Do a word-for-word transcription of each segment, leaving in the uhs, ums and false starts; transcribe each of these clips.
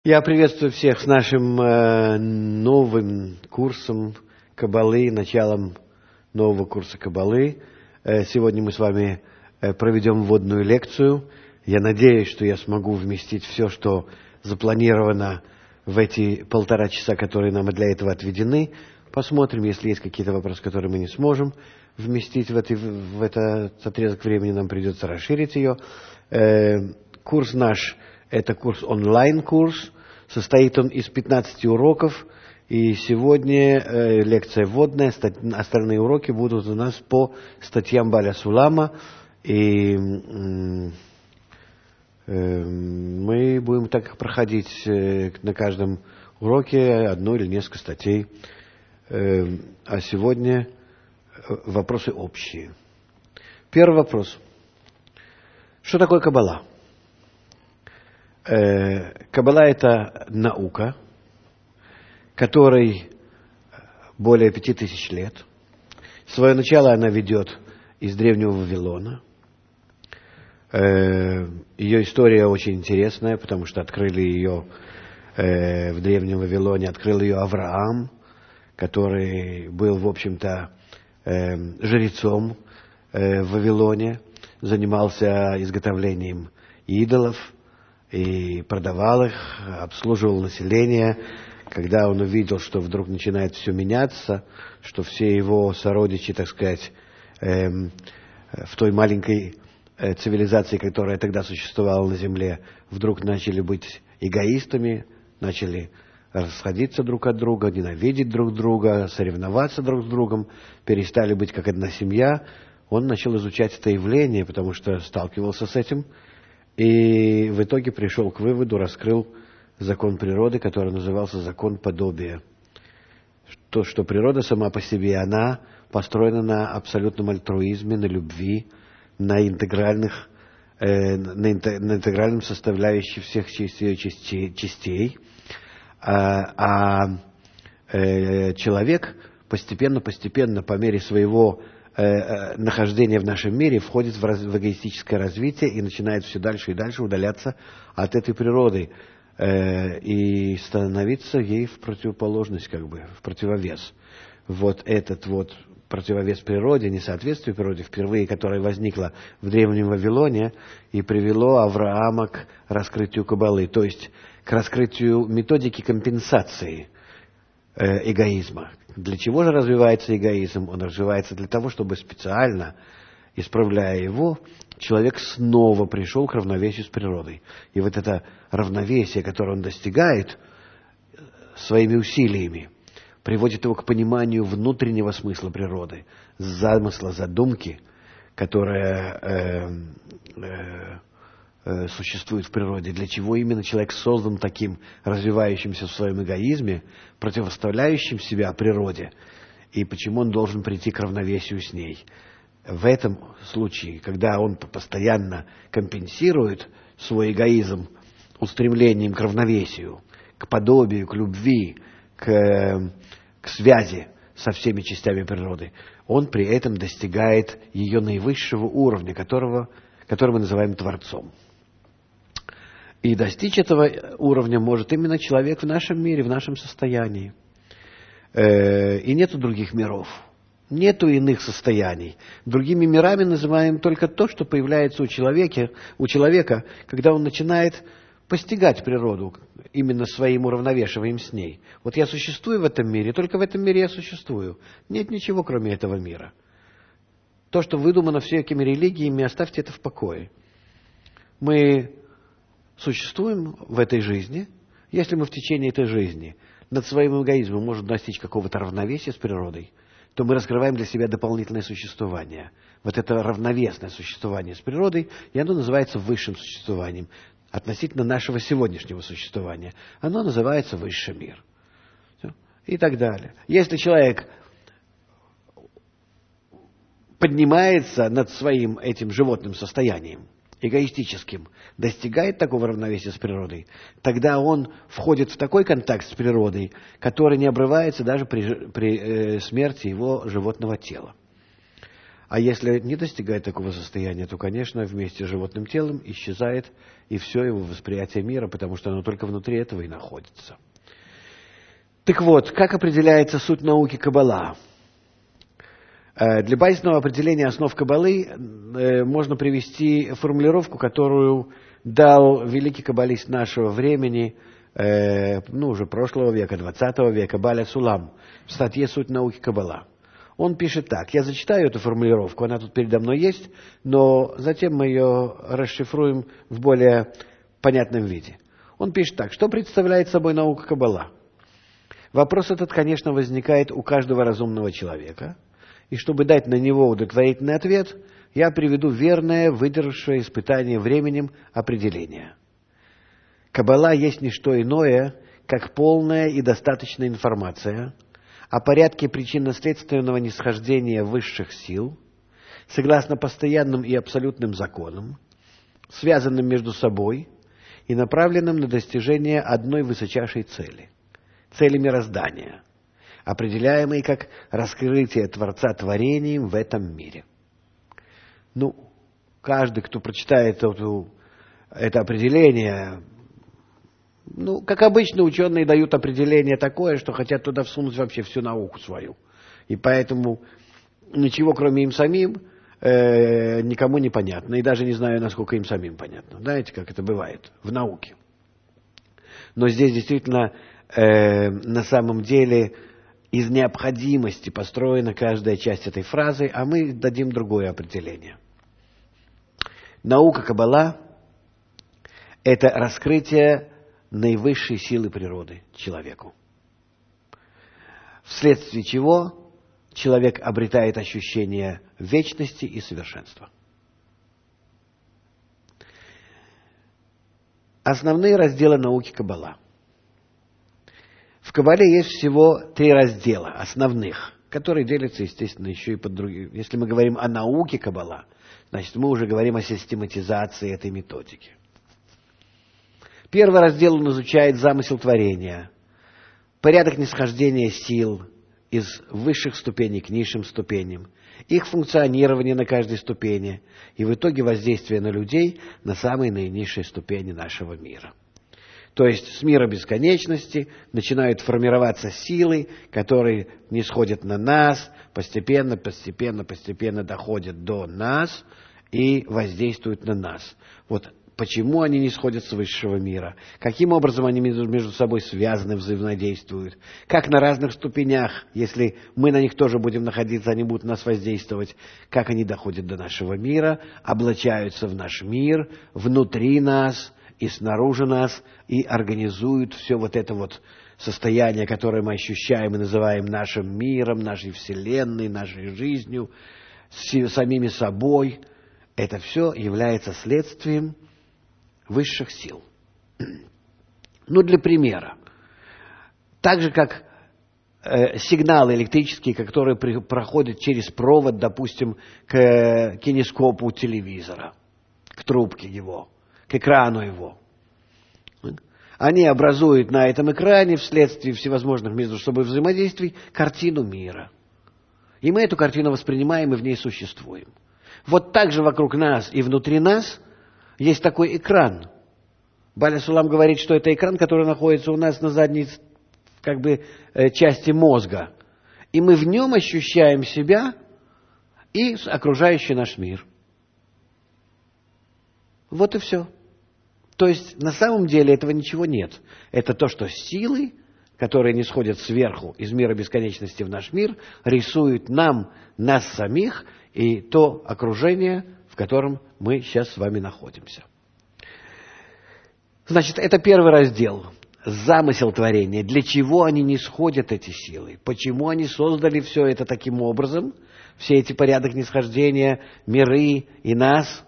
Я приветствую всех с нашим э, новым курсом Каббалы, началом нового курса Каббалы. Э, сегодня мы с вами э, проведем вводную лекцию. Я надеюсь, что я смогу вместить все, что запланировано в эти полтора часа, которые нам для этого отведены. Посмотрим, если есть какие-то вопросы, которые мы не сможем вместить в, эти, в этот отрезок времени, нам придется расширить ее. Э, курс наш – это курс онлайн-курс. Состоит он из пятнадцати уроков. И сегодня э, лекция вводная. Стать, остальные уроки будут у нас по статьям Бааля Сулама. И э, э, мы будем так проходить э, на каждом уроке одну или несколько статей. Э, а сегодня вопросы общие. Первый вопрос. Что такое Каббала? Каббала – это наука, которой более пяти тысяч лет. Свое начало она ведет из древнего Вавилона. Ее история очень интересная, потому что открыли ее в древнем Вавилоне, открыл ее Авраам, который был, в общем-то, жрецом в Вавилоне, занимался изготовлением идолов и продавал их, обслуживал население. Когда он увидел, что вдруг начинает все меняться, что все его сородичи, так сказать, эм, в той маленькой э, цивилизации, которая тогда существовала на земле, вдруг начали быть эгоистами, начали расходиться друг от друга, ненавидеть друг друга, соревноваться друг с другом, перестали быть как одна семья, он начал изучать это явление, потому что сталкивался с этим. И в итоге пришел к выводу, раскрыл закон природы, который назывался закон подобия. То, что природа сама по себе, она построена на абсолютном альтруизме, на любви, на интегральных, э, на, на интегральном составляющей всех ее частей. частей. А, а э, человек постепенно-постепенно, по мере своего нахождение в нашем мире входит в, раз, в эгоистическое развитие и начинает все дальше и дальше удаляться от этой природы э, и становиться ей в противоположность, как бы, в противовес. Вот этот вот противовес природе, несоответствие природе, впервые которое возникло в древнем Вавилоне и привело Авраама к раскрытию Каббалы, то есть к раскрытию методики компенсации э, эгоизма. Для чего же развивается эгоизм? Он развивается для того, чтобы специально, исправляя его, человек снова пришел к равновесию с природой. И вот это равновесие, которое он достигает своими усилиями, приводит его к пониманию внутреннего смысла природы, замысла, задумки, которая э, э, э, существует в природе. Для чего именно человек создан таким, развивающимся в своем эгоизме, противоставляющим себя природе, и почему он должен прийти к равновесию с ней. В этом случае, когда он постоянно компенсирует свой эгоизм устремлением к равновесию, к подобию, к любви, к, к связи со всеми частями природы, он при этом достигает ее наивысшего уровня, которого, который мы называем Творцом. И достичь этого уровня может именно человек в нашем мире, в нашем состоянии. И нету других миров, нету иных состояний. Другими мирами называем только то, что появляется у человека, у человека, когда он начинает постигать природу именно своим уравновешиванием с ней. Вот я существую в этом мире, только в этом мире я существую. Нет ничего, кроме этого мира. То, что выдумано всякими религиями, оставьте это в покое. Мы существуем в этой жизни. Если мы в течение этой жизни над своим эгоизмом можем достичь какого-то равновесия с природой, то мы раскрываем для себя дополнительное существование. Вот это равновесное существование с природой, и оно называется высшим существованием относительно нашего сегодняшнего существования. Оно называется высший мир. И так далее. Если человек поднимается над своим этим животным состоянием, эгоистическим, достигает такого равновесия с природой, тогда он входит в такой контакт с природой, который не обрывается даже при, при э, смерти его животного тела. А если не достигает такого состояния, то, конечно, вместе с животным телом исчезает и все его восприятие мира, потому что оно только внутри этого и находится. Так вот, как определяется суть науки Каббала? Для базисного определения основ Каббалы можно привести формулировку, которую дал великий каббалист нашего времени, ну, уже прошлого века, двадцатого века, Баля Сулам, в статье «Суть науки Каббала». Он пишет так, я зачитаю эту формулировку, она тут передо мной есть, но затем мы ее расшифруем в более понятном виде. Он пишет так, что представляет собой наука Каббала? Вопрос этот, конечно, возникает у каждого разумного человека, и чтобы дать на него удовлетворительный ответ, я приведу верное, выдержавшее испытание временем определение. Каббала есть не что иное, как полная и достаточная информация о порядке причинно-следственного нисхождения высших сил, согласно постоянным и абсолютным законам, связанным между собой и направленным на достижение одной высочайшей цели – цели мироздания, определяемой как раскрытие Творца творением в этом мире. Ну, каждый, кто прочитает это, это определение, ну, как обычно, ученые дают определение такое, что хотят туда всунуть вообще всю науку свою. И поэтому ничего, кроме им самим, э, никому не понятно. И даже не знаю, насколько им самим понятно. Знаете, как это бывает в науке. Но здесь действительно, э, на самом деле, из необходимости построена каждая часть этой фразы, а мы дадим другое определение. Наука Каббала – это раскрытие наивысшей силы природы человеку, вследствие чего человек обретает ощущение вечности и совершенства. Основные разделы науки Каббала. В Каббале есть всего три раздела основных, которые делятся, естественно, еще и под другие. Если мы говорим о науке Каббала, значит, мы уже говорим о систематизации этой методики. Первый раздел он изучает замысел творения, порядок нисхождения сил из высших ступеней к низшим ступеням, их функционирование на каждой ступени и в итоге воздействие на людей на самой наинизшей ступени нашего мира. То есть с мира бесконечности начинают формироваться силы, которые нисходят на нас, постепенно, постепенно, постепенно доходят до нас и воздействуют на нас. Вот почему они нисходят с высшего мира, каким образом они между собой связаны, взаимодействуют, как на разных ступенях, если мы на них тоже будем находиться, они будут на нас воздействовать, как они доходят до нашего мира, облачаются в наш мир, внутри нас и снаружи нас, и организуют все вот это вот состояние, которое мы ощущаем и называем нашим миром, нашей вселенной, нашей жизнью, самими собой. Это все является следствием высших сил. Ну, для примера. Так же, как э, сигналы электрические, которые при, проходят через провод, допустим, к э, кинескопу телевизора, к трубке его, к экрану его. Они образуют на этом экране вследствие всевозможных между собой взаимодействий картину мира. И мы эту картину воспринимаем и в ней существуем. Вот так же вокруг нас и внутри нас есть такой экран. Баля Сулам говорит, что это экран, который находится у нас на задней как бы, части мозга. И мы в нем ощущаем себя и окружающий наш мир. Вот и все. То есть на самом деле этого ничего нет. Это то, что силы, которые нисходят сверху из мира бесконечности в наш мир, рисуют нам, нас самих и то окружение, в котором мы сейчас с вами находимся. Значит, это первый раздел. Замысел творения. Для чего они нисходят, эти силы? Почему они создали все это таким образом? Все эти порядок нисхождения, миры и нас.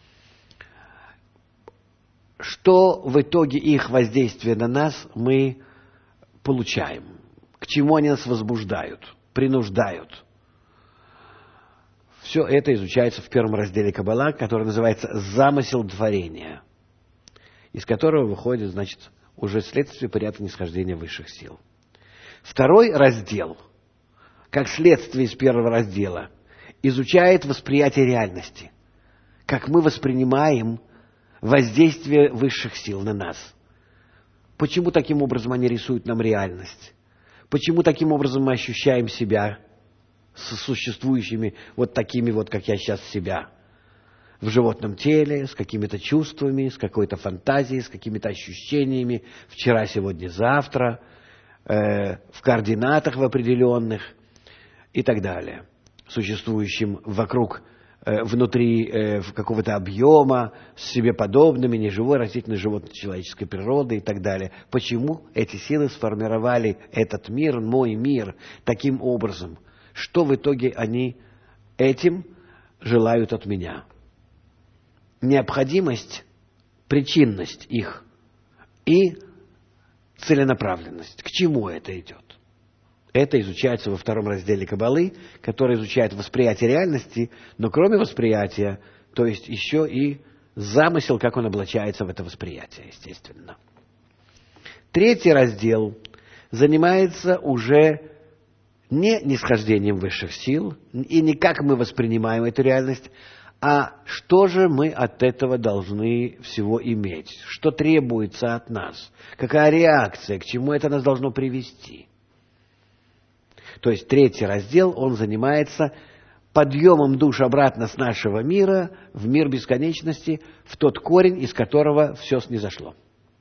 Что в итоге их воздействия на нас мы получаем? К чему они нас возбуждают, принуждают? Все это изучается в первом разделе Каббала, который называется «Замысел творения», из которого выходит, значит, уже следствие порядка нисхождения высших сил. Второй раздел, как следствие из первого раздела, изучает восприятие реальности, как мы воспринимаем воздействие высших сил на нас. Почему таким образом они рисуют нам реальность? Почему таким образом мы ощущаем себя с существующими вот такими вот, как я сейчас себя, в животном теле, с какими-то чувствами, с какой-то фантазией, с какими-то ощущениями, вчера, сегодня, завтра, э, в координатах в определенных и так далее, существующим вокруг, э, внутри э, какого-то объема, с себе подобными, неживой, растительной, животной, человеческой природы и так далее. Почему эти силы сформировали этот мир, мой мир, таким образом? Что в итоге они этим желают от меня? Необходимость, причинность их и целенаправленность. К чему это идет? Это изучается во втором разделе Каббалы, который изучает восприятие реальности, но кроме восприятия, то есть еще и замысел, как он облачается в это восприятие, естественно. Третий раздел занимается уже не нисхождением высших сил и не как мы воспринимаем эту реальность, а что же мы от этого должны всего иметь? Что требуется от нас? Какая реакция? К чему это нас должно привести? То есть третий раздел, он занимается подъемом душ обратно с нашего мира в мир бесконечности, в тот корень, из которого все снизошло.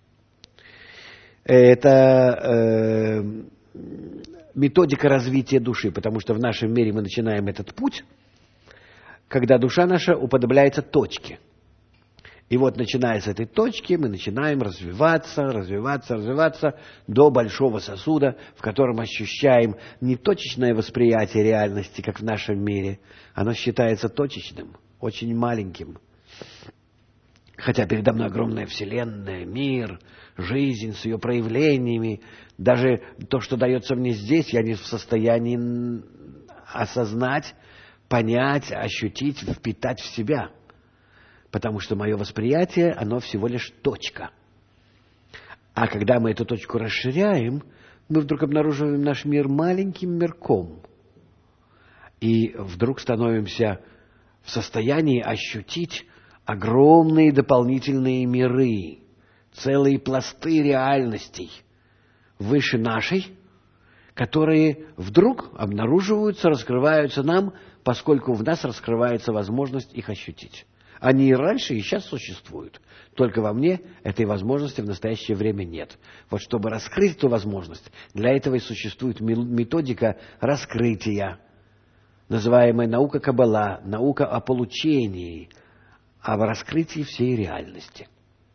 Это э, методика развития души, потому что в нашем мире мы начинаем этот путь, когда душа наша уподобляется точке. И вот, начиная с этой точки, мы начинаем развиваться, развиваться, развиваться до большого сосуда, в котором ощущаем не точечное восприятие реальности, как в нашем мире. Оно считается точечным, очень маленьким. Хотя передо мной огромная вселенная, мир, жизнь с ее проявлениями. Даже то, что дается мне здесь, я не в состоянии осознать, понять, ощутить, впитать в себя. Потому что мое восприятие, оно всего лишь точка. А когда мы эту точку расширяем, мы вдруг обнаруживаем наш мир маленьким мирком. И вдруг становимся в состоянии ощутить огромные дополнительные миры, целые пласты реальностей выше нашей, которые вдруг обнаруживаются, раскрываются нам, поскольку в нас раскрывается возможность их ощутить. Они и раньше, и сейчас существуют. Только во мне этой возможности в настоящее время нет. Вот чтобы раскрыть эту возможность, для этого и существует методика раскрытия, называемая наука Каббала, наука о получении, о раскрытии всей реальности.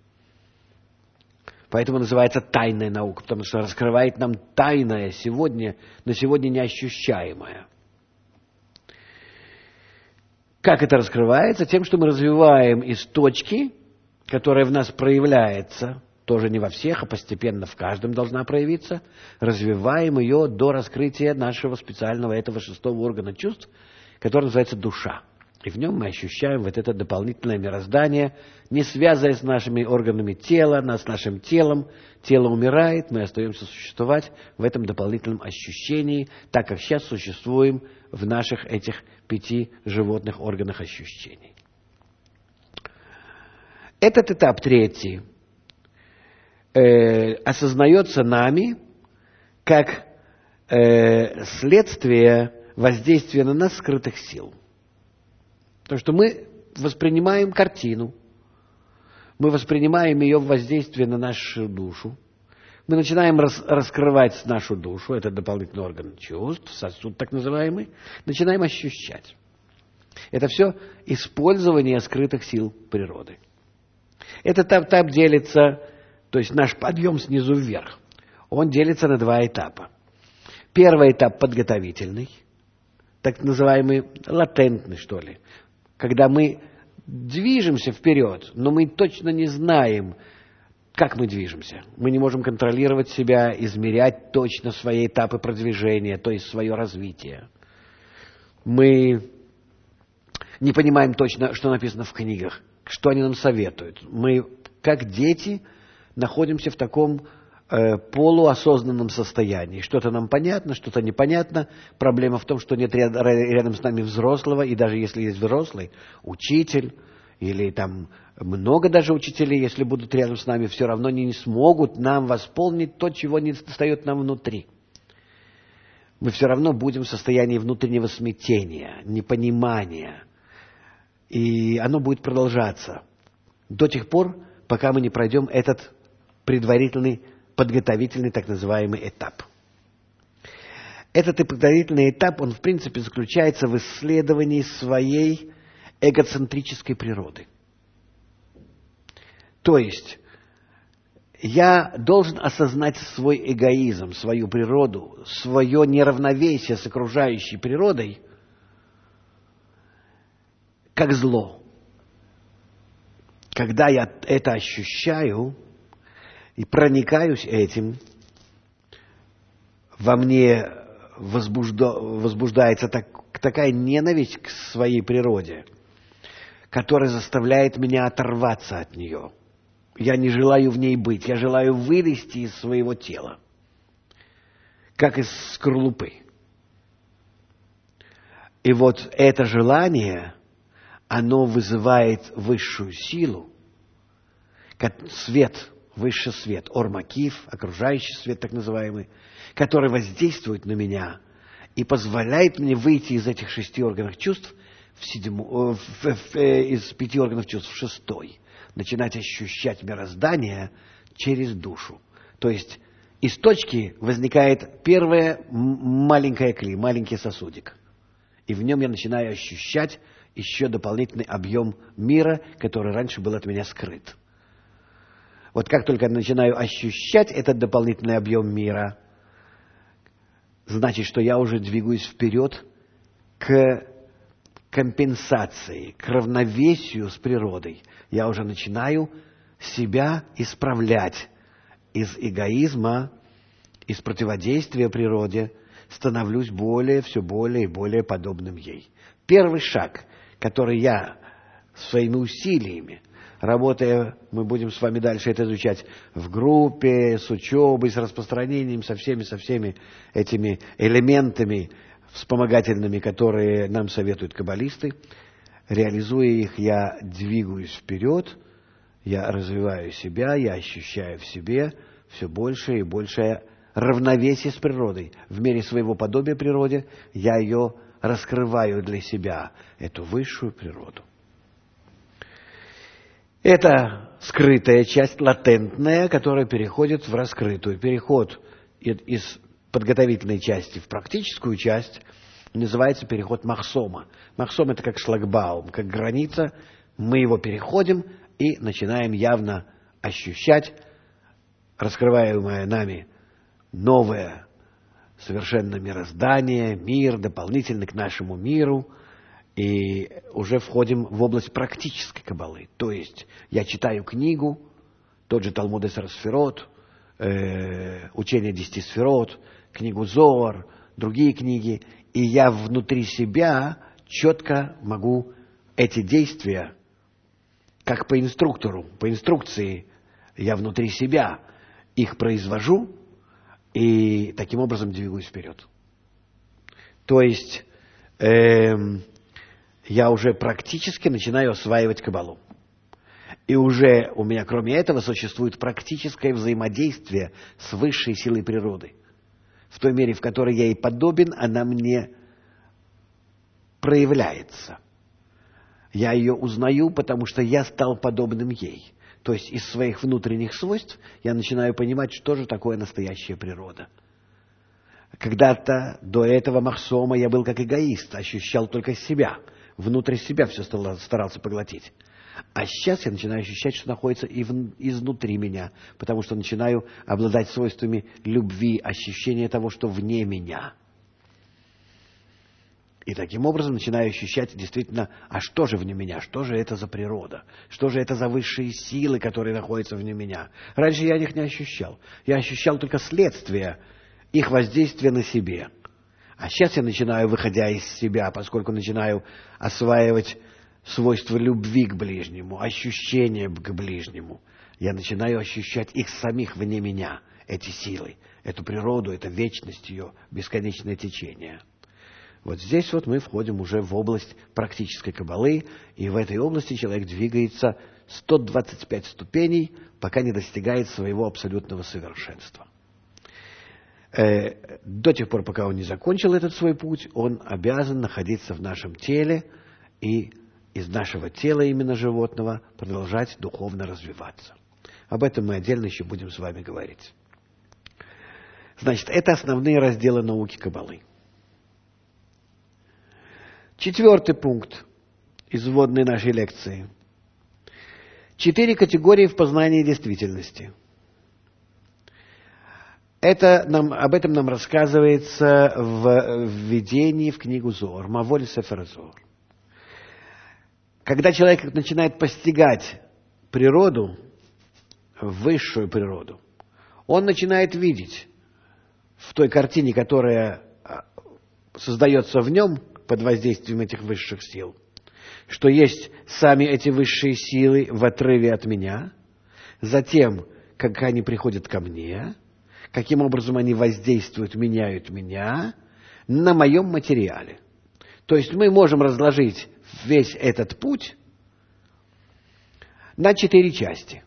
Поэтому называется тайная наука, потому что раскрывает нам тайное сегодня, на сегодня неощущаемое. Как это раскрывается? Тем, что мы развиваем из точки, которая в нас проявляется, тоже не во всех, а постепенно в каждом должна проявиться, развиваем ее до раскрытия нашего специального этого шестого органа чувств, который называется душа. И в нем мы ощущаем вот это дополнительное мироздание, не связываясь с нашими органами тела, с нашим телом. Тело умирает, мы остаемся существовать в этом дополнительном ощущении, так как сейчас существуем в наших этих пяти животных органах ощущений. Этот этап третий э, осознается нами как э, следствие воздействия на нас скрытых сил. Потому что мы воспринимаем картину, мы воспринимаем ее воздействие на нашу душу, мы начинаем рас, раскрывать нашу душу, это дополнительный орган чувств, сосуд так называемый, начинаем ощущать. Это все использование скрытых сил природы. Этот этап делится, то есть наш подъем снизу вверх, он делится на два этапа. Первый этап подготовительный, так называемый латентный, что ли, когда мы движемся вперед, но мы точно не знаем, как мы движемся. Мы не можем контролировать себя, измерять точно свои этапы продвижения, то есть свое развитие. Мы не понимаем точно, что написано в книгах, что они нам советуют. Мы, как дети, находимся в таком э, полуосознанном состоянии. Что-то нам понятно, что-то непонятно. Проблема в том, что нет ряд, рядом с нами взрослого, и даже если есть взрослый, учитель, или там много даже учителей, если будут рядом с нами, все равно они не смогут нам восполнить то, чего не достает нам внутри. Мы все равно будем в состоянии внутреннего смятения, непонимания. И оно будет продолжаться до тех пор, пока мы не пройдем этот предварительный, подготовительный, так называемый этап. Этот подготовительный этап, он в принципе заключается в исследовании своей эгоцентрической природы. То есть, я должен осознать свой эгоизм, свою природу, свое неравновесие с окружающей природой, как зло. Когда я это ощущаю и проникаюсь этим, во мне возбужда... возбуждается так... такая ненависть к своей природе, которая заставляет меня оторваться от нее. Я не желаю в ней быть, я желаю вылезти из своего тела, как из скорлупы. И вот это желание, оно вызывает высшую силу, как свет, высший свет, ор-макиф, окружающий свет так называемый, который воздействует на меня и позволяет мне выйти из этих шести органов чувств, в седьму, в, в, в, из пяти органов чувств в шестой, начинать ощущать мироздание через душу. То есть из точки возникает первое маленькое кли, маленький сосудик. И в нем я начинаю ощущать еще дополнительный объем мира, который раньше был от меня скрыт. Вот как только я начинаю ощущать этот дополнительный объем мира, значит, что я уже двигаюсь вперед к компенсации, к равновесию с природой. Я уже начинаю себя исправлять из эгоизма, из противодействия природе, становлюсь более, все более и более подобным ей. Первый шаг, который я своими усилиями, работая, мы будем с вами дальше это изучать в группе, с учебой, с распространением, со всеми, со всеми этими элементами вспомогательными, которые нам советуют каббалисты. Реализуя их, я двигаюсь вперед, я развиваю себя, я ощущаю в себе все большее и большее равновесие с природой. В мере своего подобия природе я ее раскрываю для себя, эту высшую природу. Это скрытая часть, латентная, которая переходит в раскрытую. Переход из подготовительной части в практическую часть называется переход махсома. Махсом — это как шлагбаум, как граница. Мы его переходим и начинаем явно ощущать раскрываемое нами новое совершенно мироздание, мир, дополнительный к нашему миру. И уже входим в область практической каббалы. То есть я читаю книгу, тот же Талмуд Эсер Сферот, э, учение десяти сферот, книгу Зоар, другие книги, и я внутри себя четко могу эти действия, как по инструктору, по инструкции, я внутри себя их произвожу и таким образом двигаюсь вперед. То есть э, я уже практически начинаю осваивать каббалу. И уже у меня, кроме этого, существует практическое взаимодействие с высшей силой природы. В той мере, в которой я ей подобен, она мне проявляется. Я ее узнаю, потому что я стал подобным ей. То есть из своих внутренних свойств я начинаю понимать, что же такое настоящая природа. Когда-то до этого махсома я был как эгоист, ощущал только себя. Внутрь себя все старался поглотить. А сейчас я начинаю ощущать, что находится и в, изнутри меня, потому что начинаю обладать свойствами любви, ощущения того, что вне меня. И таким образом начинаю ощущать действительно, а что же вне меня, что же это за природа, что же это за высшие силы, которые находятся вне меня. Раньше я их не ощущал. Я ощущал только следствие их воздействия на себе. А сейчас я начинаю, выходя из себя, поскольку начинаю осваивать свойства любви к ближнему, ощущения к ближнему, я начинаю ощущать их самих вне меня. эти силы, эту природу, эту вечность ее, бесконечное течение. Вот здесь вот мы входим уже в область практической каббалы, и в этой области человек двигается сто двадцать пять ступеней, пока не достигает своего абсолютного совершенства. Э, до тех пор, пока он не закончил этот свой путь, он обязан находиться в нашем теле и из нашего тела, именно животного, продолжать духовно развиваться. Об этом мы отдельно еще будем с вами говорить. Значит, это основные разделы науки каббалы. Четвертый пункт из вводной нашей лекции. Четыре категории в познании действительности. Это нам, об этом нам рассказывается в введении в книгу Зоар, Маволь Сефер Зоар. Когда человек начинает постигать природу, высшую природу, он начинает видеть в той картине, которая создается в нем под воздействием этих высших сил, что есть сами эти высшие силы в отрыве от меня, затем, как они приходят ко мне, каким образом они воздействуют, меняют меня на моем материале. То есть мы можем разложить весь этот путь на четыре части.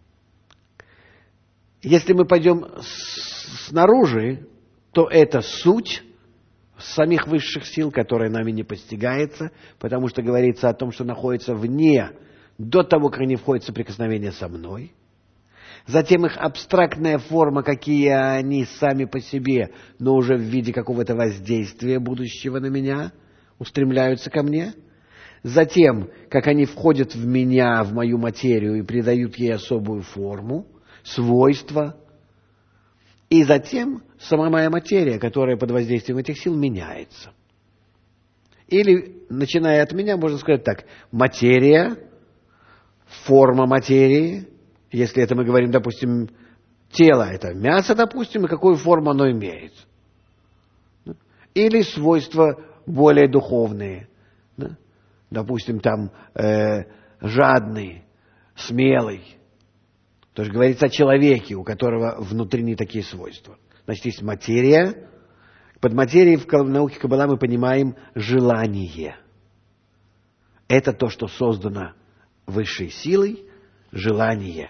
Если мы пойдем снаружи, то это суть самих высших сил, которая нами не постигается, потому что говорится о том, что находится вне, до того, как они входят в соприкосновение со мной. Затем их абстрактная форма, какие они сами по себе, но уже в виде какого-то воздействия будущего на меня, устремляются ко мне. Затем, как они входят в меня, в мою материю и придают ей особую форму, свойства. И затем сама моя материя, которая под воздействием этих сил меняется. Или, начиная от меня, можно сказать так: материя, форма материи, если это мы говорим, допустим, тело, это мясо, допустим, и какую форму оно имеет. Или свойства более духовные, да? Допустим, там э, жадный, смелый. То есть говорится о человеке, у которого внутренние такие свойства. Значит, есть материя. Под материей в науке каббала мы понимаем желание. Это то, что создано высшей силой, желание.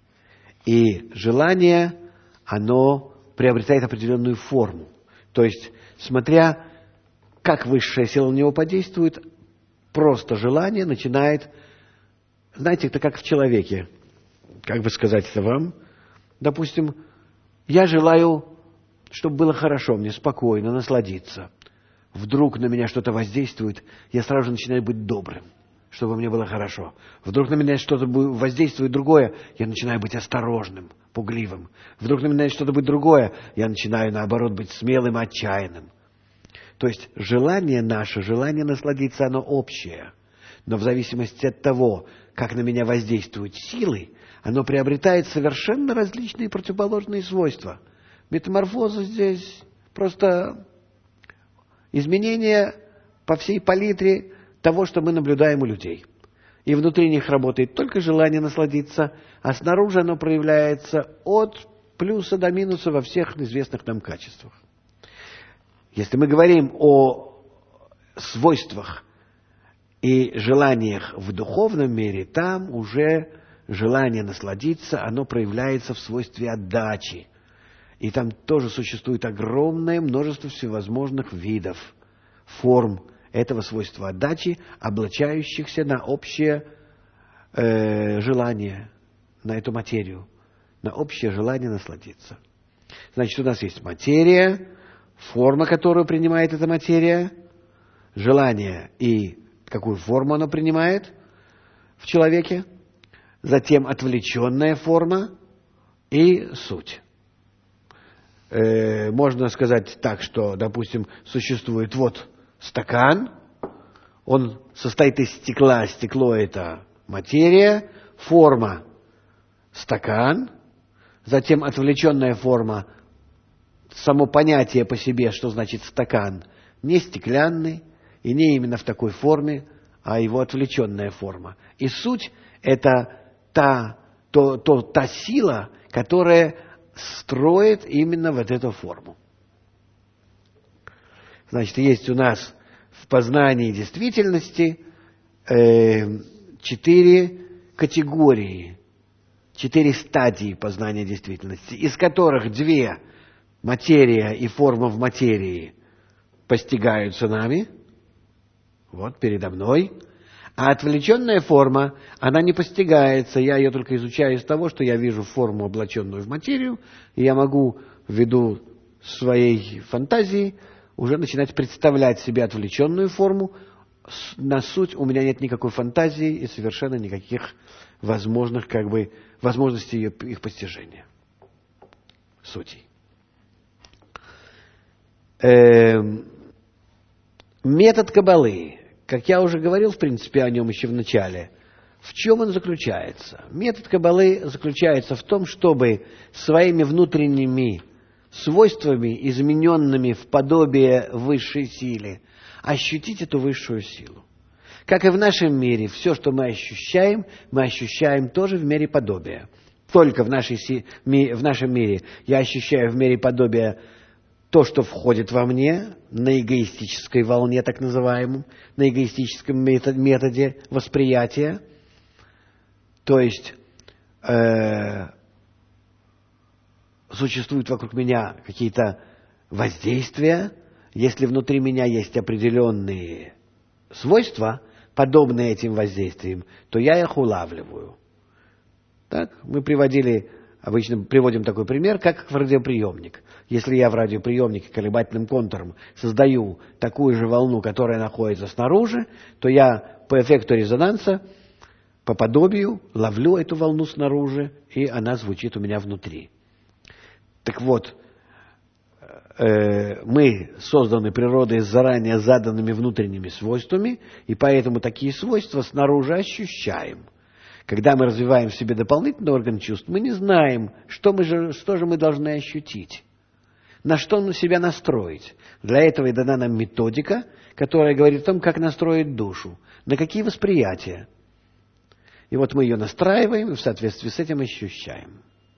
И желание, оно приобретает определенную форму. То есть, смотря как высшая сила на него подействует, просто желание начинает, знаете, это как в человеке. Как бы сказать это вам? Допустим, я желаю, чтобы было хорошо, мне спокойно, насладиться. Вдруг на меня что-то воздействует, я сразу же начинаю быть добрым, чтобы мне было хорошо. Вдруг на меня что-то воздействует другое, я начинаю быть осторожным, пугливым. Вдруг на меня что-то будет другое, я начинаю, наоборот, быть смелым, отчаянным. То есть желание наше, желание насладиться, оно общее. Но в зависимости от того, как на меня воздействуют силы, оно приобретает совершенно различные противоположные свойства. Метаморфоза здесь просто изменение по всей палитре того, что мы наблюдаем у людей. И внутри них работает только желание насладиться, а снаружи оно проявляется от плюса до минуса во всех известных нам качествах. Если мы говорим о свойствах и желаниях в духовном мире, там уже желание насладиться, оно проявляется в свойстве отдачи. И там тоже существует огромное множество всевозможных видов, форм этого свойства отдачи, облачающихся на общее э, желание, на эту материю, на общее желание насладиться. Значит, у нас есть материя, форма, которую принимает эта материя, желание и какую форму оно принимает в человеке, затем отвлеченная форма и суть. Э, можно сказать так, что, допустим, существует вот стакан, он состоит из стекла, стекло — это материя, форма — стакан, затем отвлеченная форма, само понятие по себе, что значит стакан, не стеклянный и не именно в такой форме, а его отвлеченная форма. И суть — это та, то, то, та сила, которая строит именно вот эту форму. Значит, есть у нас в познании действительности э, четыре категории, четыре стадии познания действительности, из которых две, материя и форма в материи, постигаются нами, вот передо мной, а отвлеченная форма, она не постигается, я ее только изучаю из того, что я вижу форму, облаченную в материю, и я могу ввиду своей фантазии уже начинать представлять себе отвлеченную форму. На суть у меня нет никакой фантазии и совершенно никаких возможных, как бы, возможностей ее, их постижения. Сутей. Эм, метод Каббалы, как я уже говорил, в принципе, о нем еще в начале, в чем он заключается? Метод Каббалы заключается в том, чтобы своими внутренними свойствами, измененными в подобие высшей силы, ощутить эту высшую силу. Как и в нашем мире, все, что мы ощущаем, мы ощущаем тоже в мере подобия. Только в, нашей, в нашем мире я ощущаю в мере подобия то, что входит во мне, на эгоистической волне, так называемом, на эгоистическом методе восприятия. То есть э, существуют вокруг меня какие-то воздействия. Если внутри меня есть определенные свойства, подобные этим воздействиям, то я их улавливаю. Так? Мы приводили, обычно приводим такой пример, как в радиоприемник. Если я в радиоприемнике колебательным контуром создаю такую же волну, которая находится снаружи, то я по эффекту резонанса, по подобию, ловлю эту волну снаружи, и она звучит у меня внутри. Так вот, э, мы созданы природой с заранее заданными внутренними свойствами, и поэтому такие свойства снаружи ощущаем. Когда мы развиваем в себе дополнительный орган чувств, мы не знаем, что, мы же, что же мы должны ощутить. На что себя настроить. Для этого и дана нам методика, которая говорит о том, как настроить душу, на какие восприятия. И вот мы ее настраиваем и в соответствии с этим ощущаем.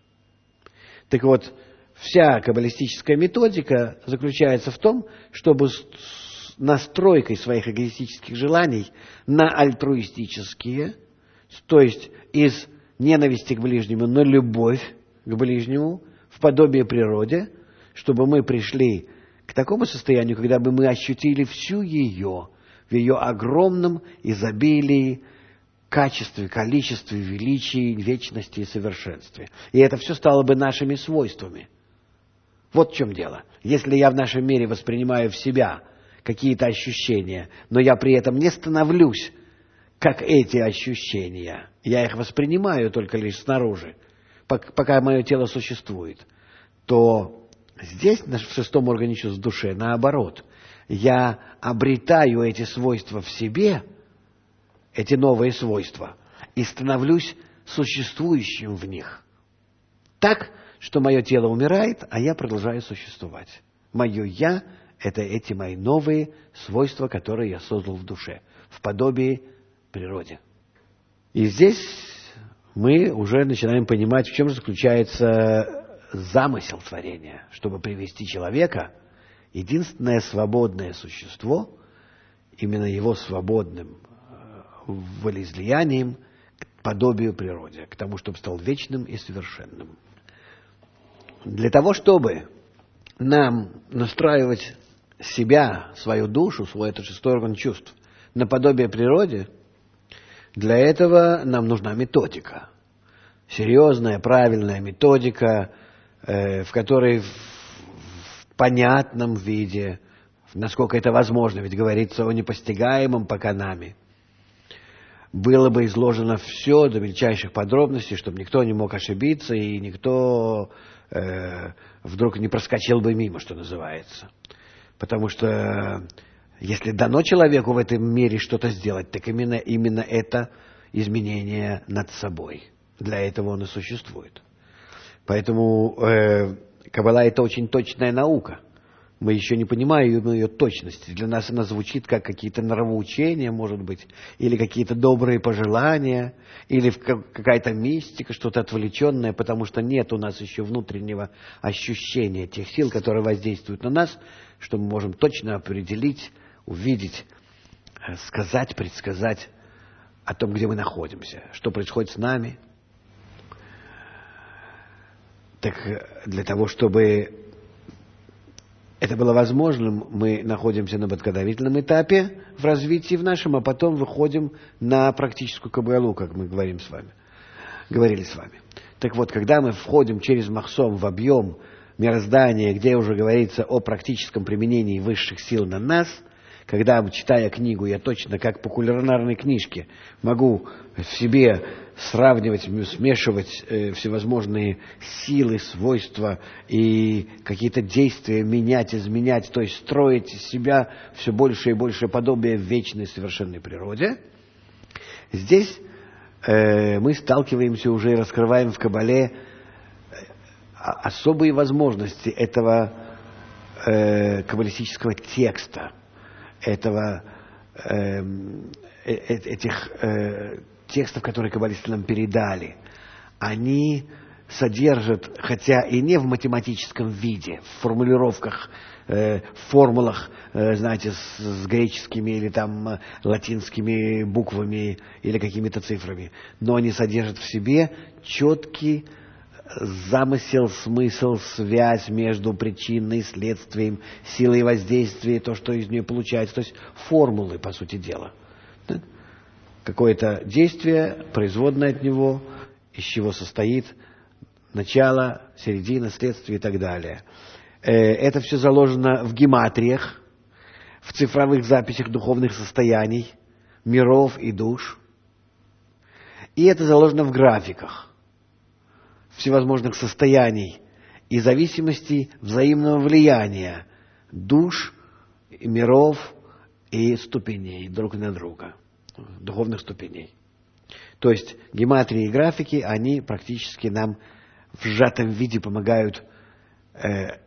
Так вот, вся каббалистическая методика заключается в том, чтобы с настройкой своих эгоистических желаний на альтруистические, то есть из ненависти к ближнему на любовь к ближнему, в подобие природе, чтобы мы пришли к такому состоянию, когда бы мы ощутили всю ее, в ее огромном изобилии, качестве, количестве, величии, вечности и совершенстве. И это все стало бы нашими свойствами. Вот в чем дело. Если я в нашем мире воспринимаю в себя какие-то ощущения, но я при этом не становлюсь как эти ощущения, я их воспринимаю только лишь снаружи, пока мое тело существует, то здесь, в шестом органе чувств, в душе, наоборот, я обретаю эти свойства в себе, эти новые свойства, и становлюсь существующим в них. Так, что мое тело умирает, а я продолжаю существовать. Мое «я» — это эти мои новые свойства, которые я создал в душе, в подобии природе. И здесь мы уже начинаем понимать, в чем же заключается замысел творения, чтобы привести человека, единственное свободное существо, именно его свободным волеизлиянием к подобию природе, к тому, чтобы стал вечным и совершенным. Для того, чтобы нам настраивать себя, свою душу, свой этот шестой орган чувств на подобие природе, для этого нам нужна методика. Серьезная, правильная методика, э, в которой в, в понятном виде, насколько это возможно, ведь говорится о непостигаемом пока нами, было бы изложено все до мельчайших подробностей, чтобы никто не мог ошибиться и никто э, вдруг не проскочил бы мимо, что называется. Потому что если дано человеку в этом мире что-то сделать, так именно, именно это изменение над собой. Для этого он и существует. Поэтому э, Каббала — это очень точная наука. Мы еще не понимаем ее точности. Для нас она звучит как какие-то нравоучения, может быть, или какие-то добрые пожелания, или какая-то мистика, что-то отвлеченное, потому что нет у нас еще внутреннего ощущения тех сил, которые воздействуют на нас, что мы можем точно определить, увидеть, сказать, предсказать о том, где мы находимся, что происходит с нами. Так для того, чтобы это было возможным, мы находимся на подготовительном этапе в развитии в нашем, а потом выходим на практическую каббалу, как мы говорим с вами, говорили с вами. Так вот, когда мы входим через махсом в объем мироздания, где уже говорится о практическом применении высших сил на нас, когда, читая книгу, я точно, как по кулинарной книжке, могу в себе сравнивать, смешивать э, всевозможные силы, свойства и какие-то действия менять, изменять, то есть строить из себя все больше и больше подобие в вечной совершенной природе. Здесь э, мы сталкиваемся уже и раскрываем в Кабале особые возможности этого э, каббалистического текста, этого, э, э, этих э, текстов, которые каббалисты нам передали. Они содержат, хотя и не в математическом виде, в формулировках, э, в формулах, э, знаете, с, с греческими или там латинскими буквами или какими-то цифрами, но они содержат в себе четкий замысел, смысл, связь между причиной и следствием, силой воздействия, то, что из нее получается. То есть формулы, по сути дела. Да? Какое-то действие, производное от него, из чего состоит начало, середина, следствие и так далее. Это все заложено в гематриях, в цифровых записях духовных состояний, миров и душ. И это заложено в графиках всевозможных состояний и зависимостей взаимного влияния душ, миров и ступеней друг на друга, духовных ступеней. То есть гематрии и графики, они практически нам в сжатом виде помогают э,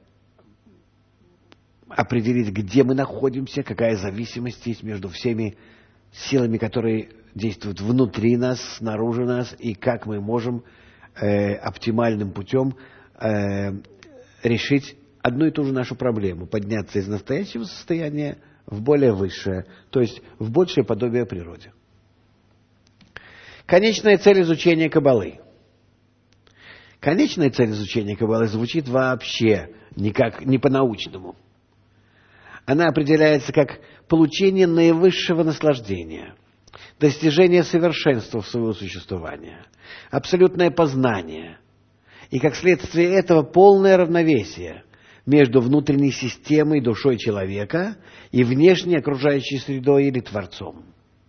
определить, где мы находимся, какая зависимость есть между всеми силами, которые действуют внутри нас, снаружи нас, и как мы можем Э, оптимальным путем э, решить одну и ту же нашу проблему, подняться из настоящего состояния в более высшее, то есть в большее подобие природе. Конечная цель изучения Каббалы. Конечная цель изучения Каббалы звучит вообще никак, не по-научному. Она определяется как получение наивысшего наслаждения, достижение совершенства в своего существования, абсолютное познание и, как следствие этого, полное равновесие между внутренней системой, душой человека и внешней окружающей средой или Творцом.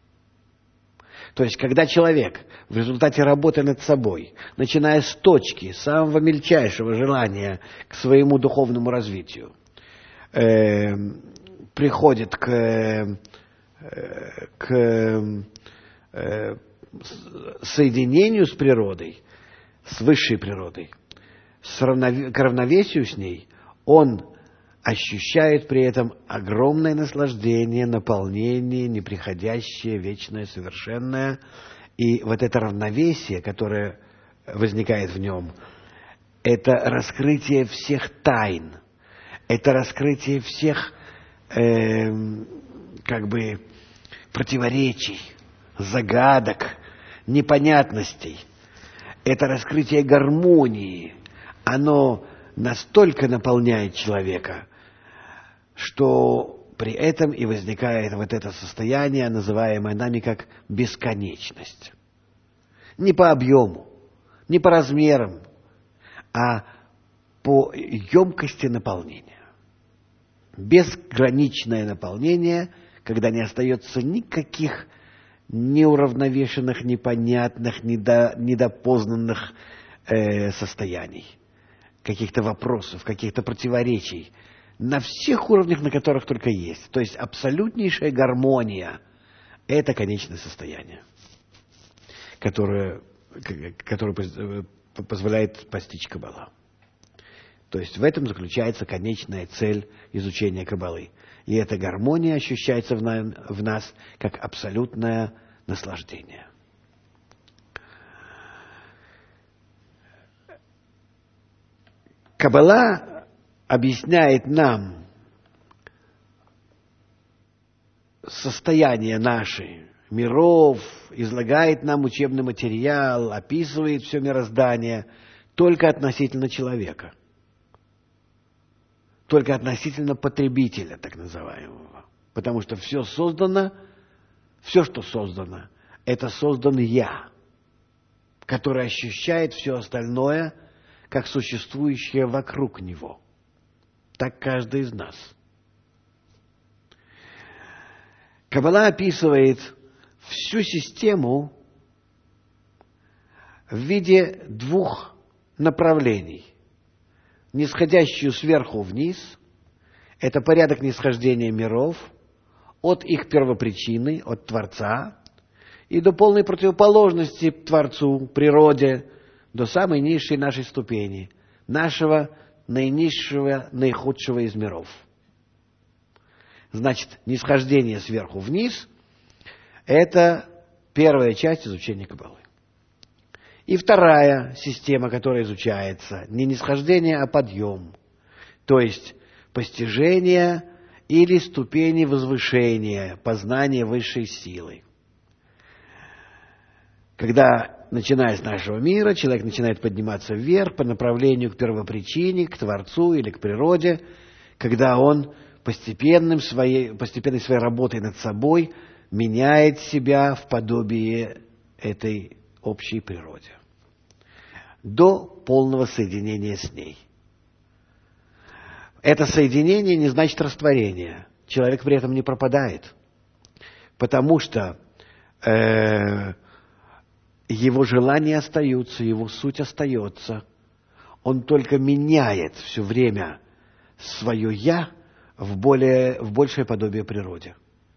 То есть, когда человек в результате работы над собой, начиная с точки самого мельчайшего желания к своему духовному развитию, э, приходит к, э, к э, соединению с природой, с высшей природой, с равнове- к равновесию с ней, он ощущает при этом огромное наслаждение, наполнение, неприходящее, вечное, совершенное. И вот это равновесие, которое возникает в нем, это раскрытие всех тайн, это раскрытие всех э, как бы противоречий, загадок, непонятностей. Это раскрытие гармонии. Оно настолько наполняет человека, что при этом и возникает вот это состояние, называемое нами как бесконечность. Не по объему, не по размерам, а по емкости наполнения. Безграничное наполнение, когда не остается никаких неуравновешенных, непонятных, недо, недопознанных э, состояний, каких-то вопросов, каких-то противоречий, на всех уровнях, на которых только есть. То есть абсолютнейшая гармония – это конечное состояние, которое, которое позволяет постичь Каббала. То есть в этом заключается конечная цель изучения Каббалы. И эта гармония ощущается в, нам, в нас как абсолютное наслаждение. Каббала объясняет нам состояние наших миров, излагает нам учебный материал, описывает все мироздание только относительно человека. Только относительно потребителя, так называемого. Потому что все создано, все, что создано, это создан я, который ощущает все остальное, как существующее вокруг него. Так каждый из нас. Каббала описывает всю систему в виде двух направлений. Нисходящую сверху вниз – это порядок нисхождения миров от их первопричины, от Творца, и до полной противоположности Творцу, природе, до самой низшей нашей ступени, нашего наинизшего, наихудшего из миров. Значит, нисхождение сверху вниз – это первая часть изучения Каббалы. И вторая система, которая изучается, не нисхождение, а подъем. То есть постижение или ступени возвышения, познания высшей силы. Когда, начиная с нашего мира, человек начинает подниматься вверх по направлению к первопричине, к Творцу или к природе, когда он постепенным своей, постепенной своей работой над собой меняет себя в подобие этой общей природе. До полного соединения с ней. Это соединение не значит растворение. Человек при этом не пропадает. Потому что э, его желания остаются, его суть остается. Он только меняет все время свое «я» в, более, в большее подобие природе.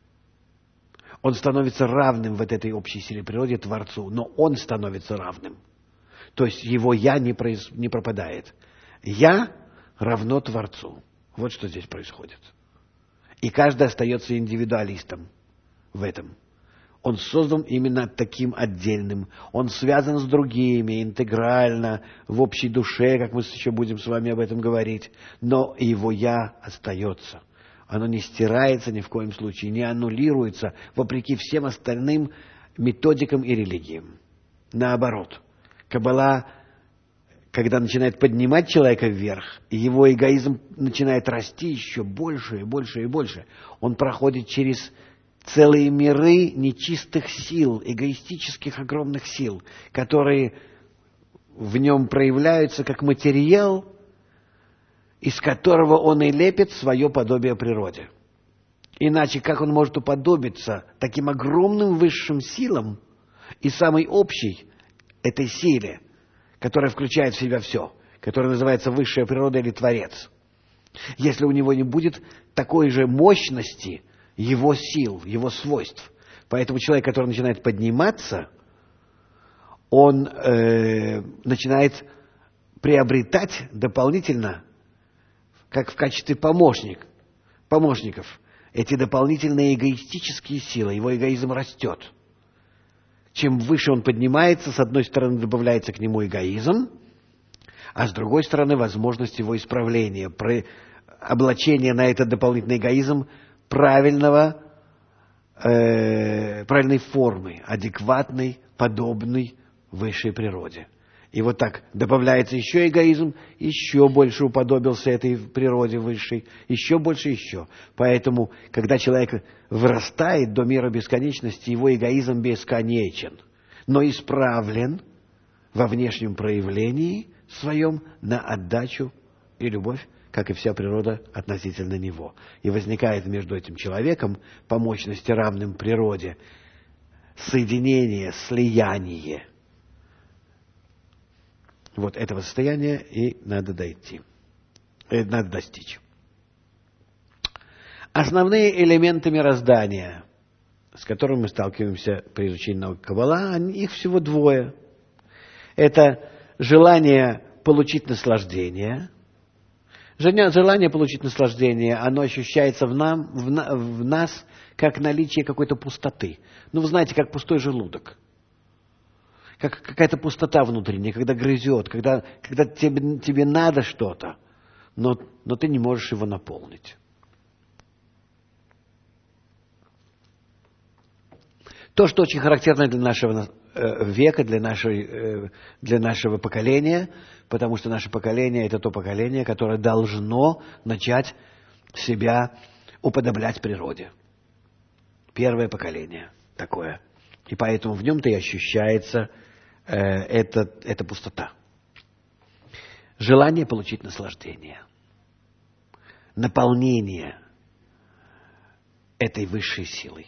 Он становится равным вот этой общей силе природы Творцу, но он становится равным. То есть его «я» не, произ... не пропадает. «Я» равно Творцу. Вот что здесь происходит. И каждый остается индивидуалистом в этом. Он создан именно таким отдельным. Он связан с другими, интегрально, в общей душе, как мы еще будем с вами об этом говорить. Но его «я» остается. Оно не стирается ни в коем случае, не аннулируется, вопреки всем остальным методикам и религиям. Наоборот. Каббала, когда начинает поднимать человека вверх, его эгоизм начинает расти еще больше и больше и больше. Он проходит через целые миры нечистых сил, эгоистических огромных сил, которые в нем проявляются как материал, из которого он и лепит свое подобие природе. Иначе как он может уподобиться таким огромным высшим силам и самой общей этой силе, которая включает в себя все, которая называется высшая природа или Творец, если у него не будет такой же мощности его сил, его свойств. Поэтому человек, который начинает подниматься, он э, начинает приобретать дополнительно, как в качестве помощник, помощников, эти дополнительные эгоистические силы. Его эгоизм растет. Чем выше он поднимается, с одной стороны добавляется к нему эгоизм, а с другой стороны возможность его исправления, облачения на этот дополнительный эгоизм правильного, э, правильной формы, адекватной, подобной высшей природе. И вот так добавляется еще эгоизм, еще больше уподобился этой природе высшей, еще больше, еще. Поэтому, когда человек вырастает до мира бесконечности, его эгоизм бесконечен, но исправлен во внешнем проявлении своем на отдачу и любовь, как и вся природа относительно него. И возникает между этим человеком, по мощности равным природе, соединение, слияние. Вот этого состояния и надо дойти, э, надо достичь. Основные элементы мироздания, с которыми мы сталкиваемся при изучении науки Каббала, их всего двое. Это желание получить наслаждение Желание получить наслаждение, оно ощущается в, нам, в, на, в нас как наличие какой-то пустоты. Ну, вы знаете, как пустой желудок. Как какая-то пустота внутренняя, когда грызет, когда, когда тебе, тебе надо что-то, но, но ты не можешь его наполнить. То, что очень характерно для нашего века, для, нашей, для нашего поколения, потому что наше поколение – это то поколение, которое должно начать себя уподоблять природе. Первое поколение такое. И поэтому в нем-то и ощущается э, эта, эта пустота. Желание получить наслаждение. Наполнение этой высшей силой.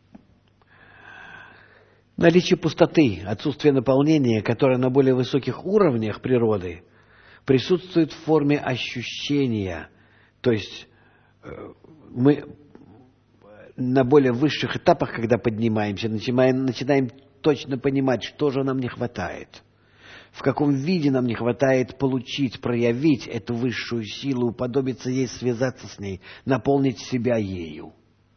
Наличие пустоты, отсутствие наполнения, которое на более высоких уровнях природы присутствует в форме ощущения. То есть мы на более высших этапах, когда поднимаемся, начинаем, начинаем точно понимать, что же нам не хватает. В каком виде нам не хватает получить, проявить эту высшую силу, уподобиться ей, связаться с ней, наполнить себя ею.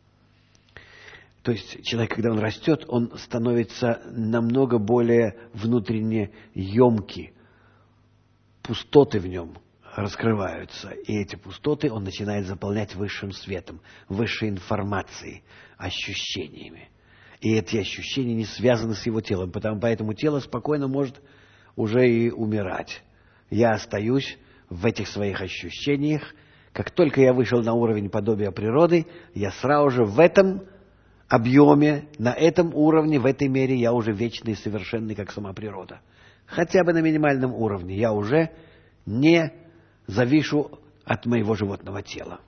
То есть человек, когда он растет, он становится намного более внутренне емкий. Пустоты в нем раскрываются. И эти пустоты он начинает заполнять высшим светом, высшей информацией, ощущениями. И эти ощущения не связаны с его телом, потому, поэтому тело спокойно может уже и умирать. Я остаюсь в этих своих ощущениях. Как только я вышел на уровень подобия природы, я сразу же в этом объеме, на этом уровне, в этой мере я уже вечный и совершенный, как сама природа. Хотя бы на минимальном уровне я уже не завишу от моего животного тела.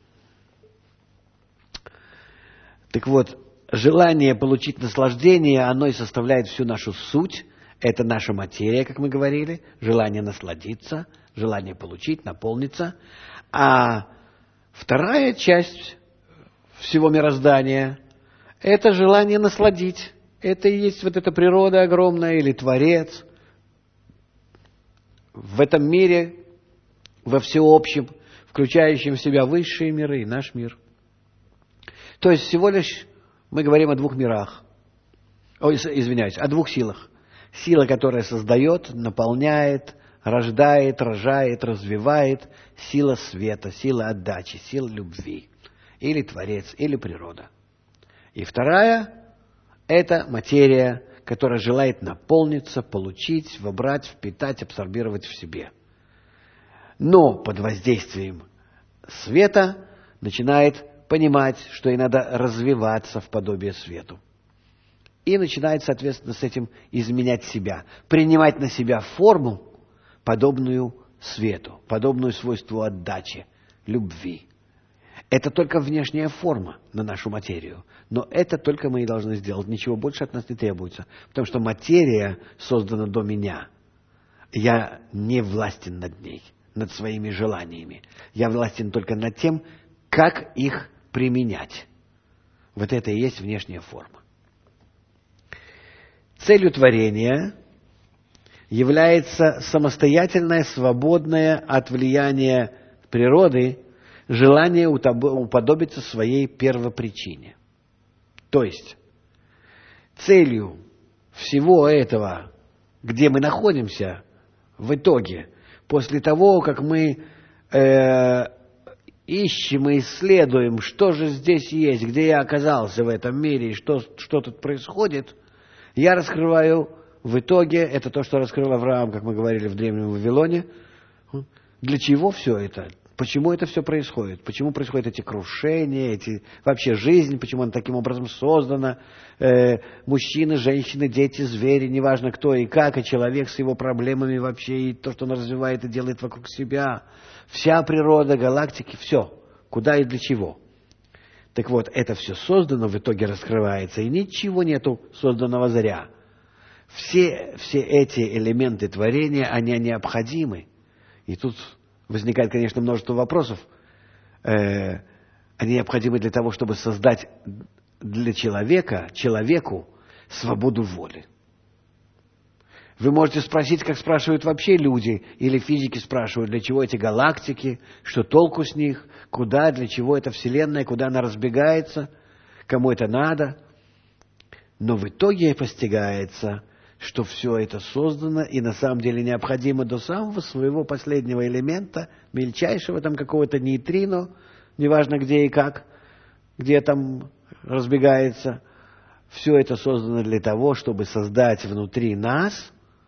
Так вот, желание получить наслаждение, оно и составляет всю нашу суть. Это наша материя, как мы говорили, желание насладиться, желание получить, наполниться. А вторая часть всего мироздания – это желание насладить. Это и есть вот эта природа огромная или Творец. В этом мире, во всеобщем, включающем в себя высшие миры и наш мир. То есть всего лишь мы говорим о двух мирах. Ой, извиняюсь, о двух силах. Сила, которая создает, наполняет, рождает, рожает, развивает. Сила света, сила отдачи, сила любви. Или Творец, или природа. И вторая – это материя, которая желает наполниться, получить, вобрать, впитать, абсорбировать в себе. Но под воздействием света начинает понимать, что ей надо развиваться в подобие свету. И начинает, соответственно, с этим изменять себя, принимать на себя форму, подобную свету, подобную свойству отдачи, любви. Это только внешняя форма на нашу материю. Но это только мы и должны сделать. Ничего больше от нас не требуется. Потому что материя создана до меня. Я не властен над ней, над своими желаниями. Я властен только над тем, как их применять. Вот это и есть внешняя форма. Целью творения является самостоятельное, свободное от влияния природы желание уподобиться своей первопричине. То есть, целью всего этого, где мы находимся, в итоге, после того, как мы э, ищем и исследуем, что же здесь есть, где я оказался в этом мире, и что, что тут происходит, я раскрываю в итоге, это то, что раскрыл Авраам, как мы говорили в Древнем Вавилоне, для чего все это? Почему это все происходит? Почему происходят эти крушения, эти, вообще жизнь, почему она таким образом создана? Э, мужчины, женщины, дети, звери, неважно кто и как, и человек с его проблемами вообще, и то, что он развивает и делает вокруг себя. Вся природа, галактики, все. Куда и для чего. Так вот, это все создано, в итоге раскрывается, и ничего нету созданного зря. Все, все эти элементы творения, они необходимы. И тут возникает, конечно, множество вопросов. Э, они необходимы для того, чтобы создать для человека, человеку свободу воли. Вы можете спросить, как спрашивают вообще люди, или физики спрашивают, для чего эти галактики, что толку с них, куда, для чего эта Вселенная, куда она разбегается, кому это надо. Но в итоге постигается, что все это создано и на самом деле необходимо до самого своего последнего элемента, мельчайшего там какого-то нейтрино, неважно где и как, где там разбегается. Все это создано для того, чтобы создать внутри нас,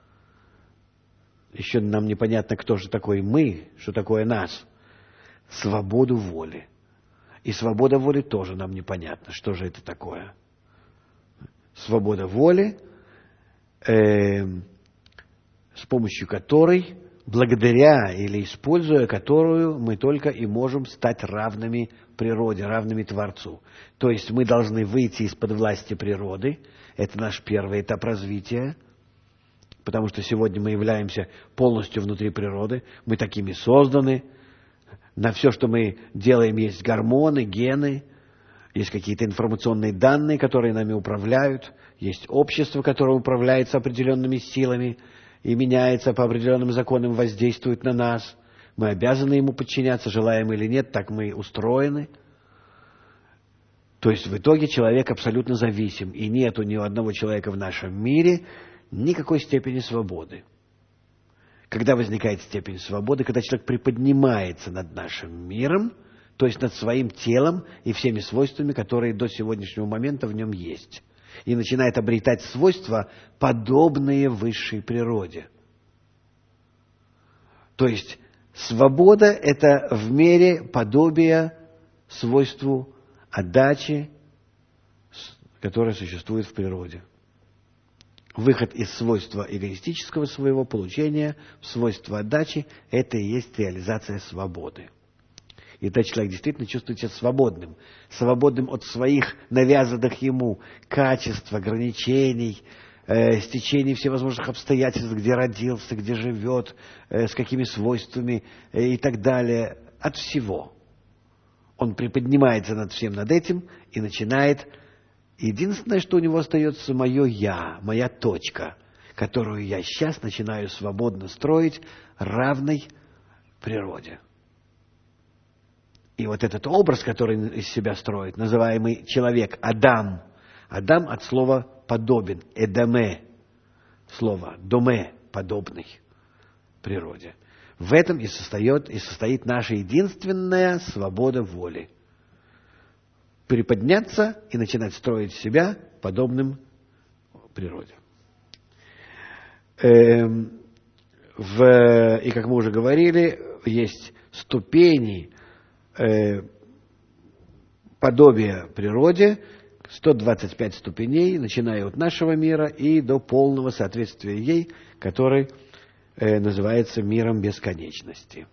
еще нам непонятно, кто же такой мы, что такое нас, свободу воли. И свобода воли тоже нам непонятно, что же это такое. Свобода воли, э, с помощью которой, благодаря или используя которую, мы только и можем стать равными природе, равными Творцу. То есть мы должны выйти из-под власти природы. Это наш первый этап развития. Потому что сегодня мы являемся полностью внутри природы. Мы такими созданы. На все, что мы делаем, есть гормоны, гены. Есть какие-то информационные данные, которые нами управляют. Есть общество, которое управляется определенными силами и меняется по определенным законам, воздействует на нас. Мы обязаны ему подчиняться, желаем или нет, так мы устроены. То есть в итоге человек абсолютно зависим. И нету ни у одного человека в нашем мире никакой степени свободы. Когда возникает степень свободы, когда человек приподнимается над нашим миром, то есть над своим телом и всеми свойствами, которые до сегодняшнего момента в нем есть, и начинает обретать свойства, подобные высшей природе. То есть свобода – это в мере подобия свойству отдачи, которое существует в природе. Выход из свойства эгоистического своего получения в свойство отдачи – это и есть реализация свободы. И тогда человек действительно чувствует себя свободным, свободным от своих навязанных ему качеств, ограничений, э, стечений всевозможных обстоятельств, где родился, где живет, э, с какими свойствами э, и так далее, от всего. Он приподнимается над всем над этим и начинает. Единственное, что у него остается, мое «я», моя точка, которую я сейчас начинаю свободно строить, равной природе. И вот этот образ, который из себя строит, называемый человек, Адам. Адам от слова «подобен», «эдаме», слово «доме», «подобный» природе. В этом и состоит, и состоит наша единственная свобода воли. Приподняться и начинать строить себя подобным природе. Эм, в, и, как мы уже говорили, есть ступени э, подобия природе, сто двадцать пять ступеней, начиная от нашего мира и до полного соответствия ей, который э, называется миром бесконечности.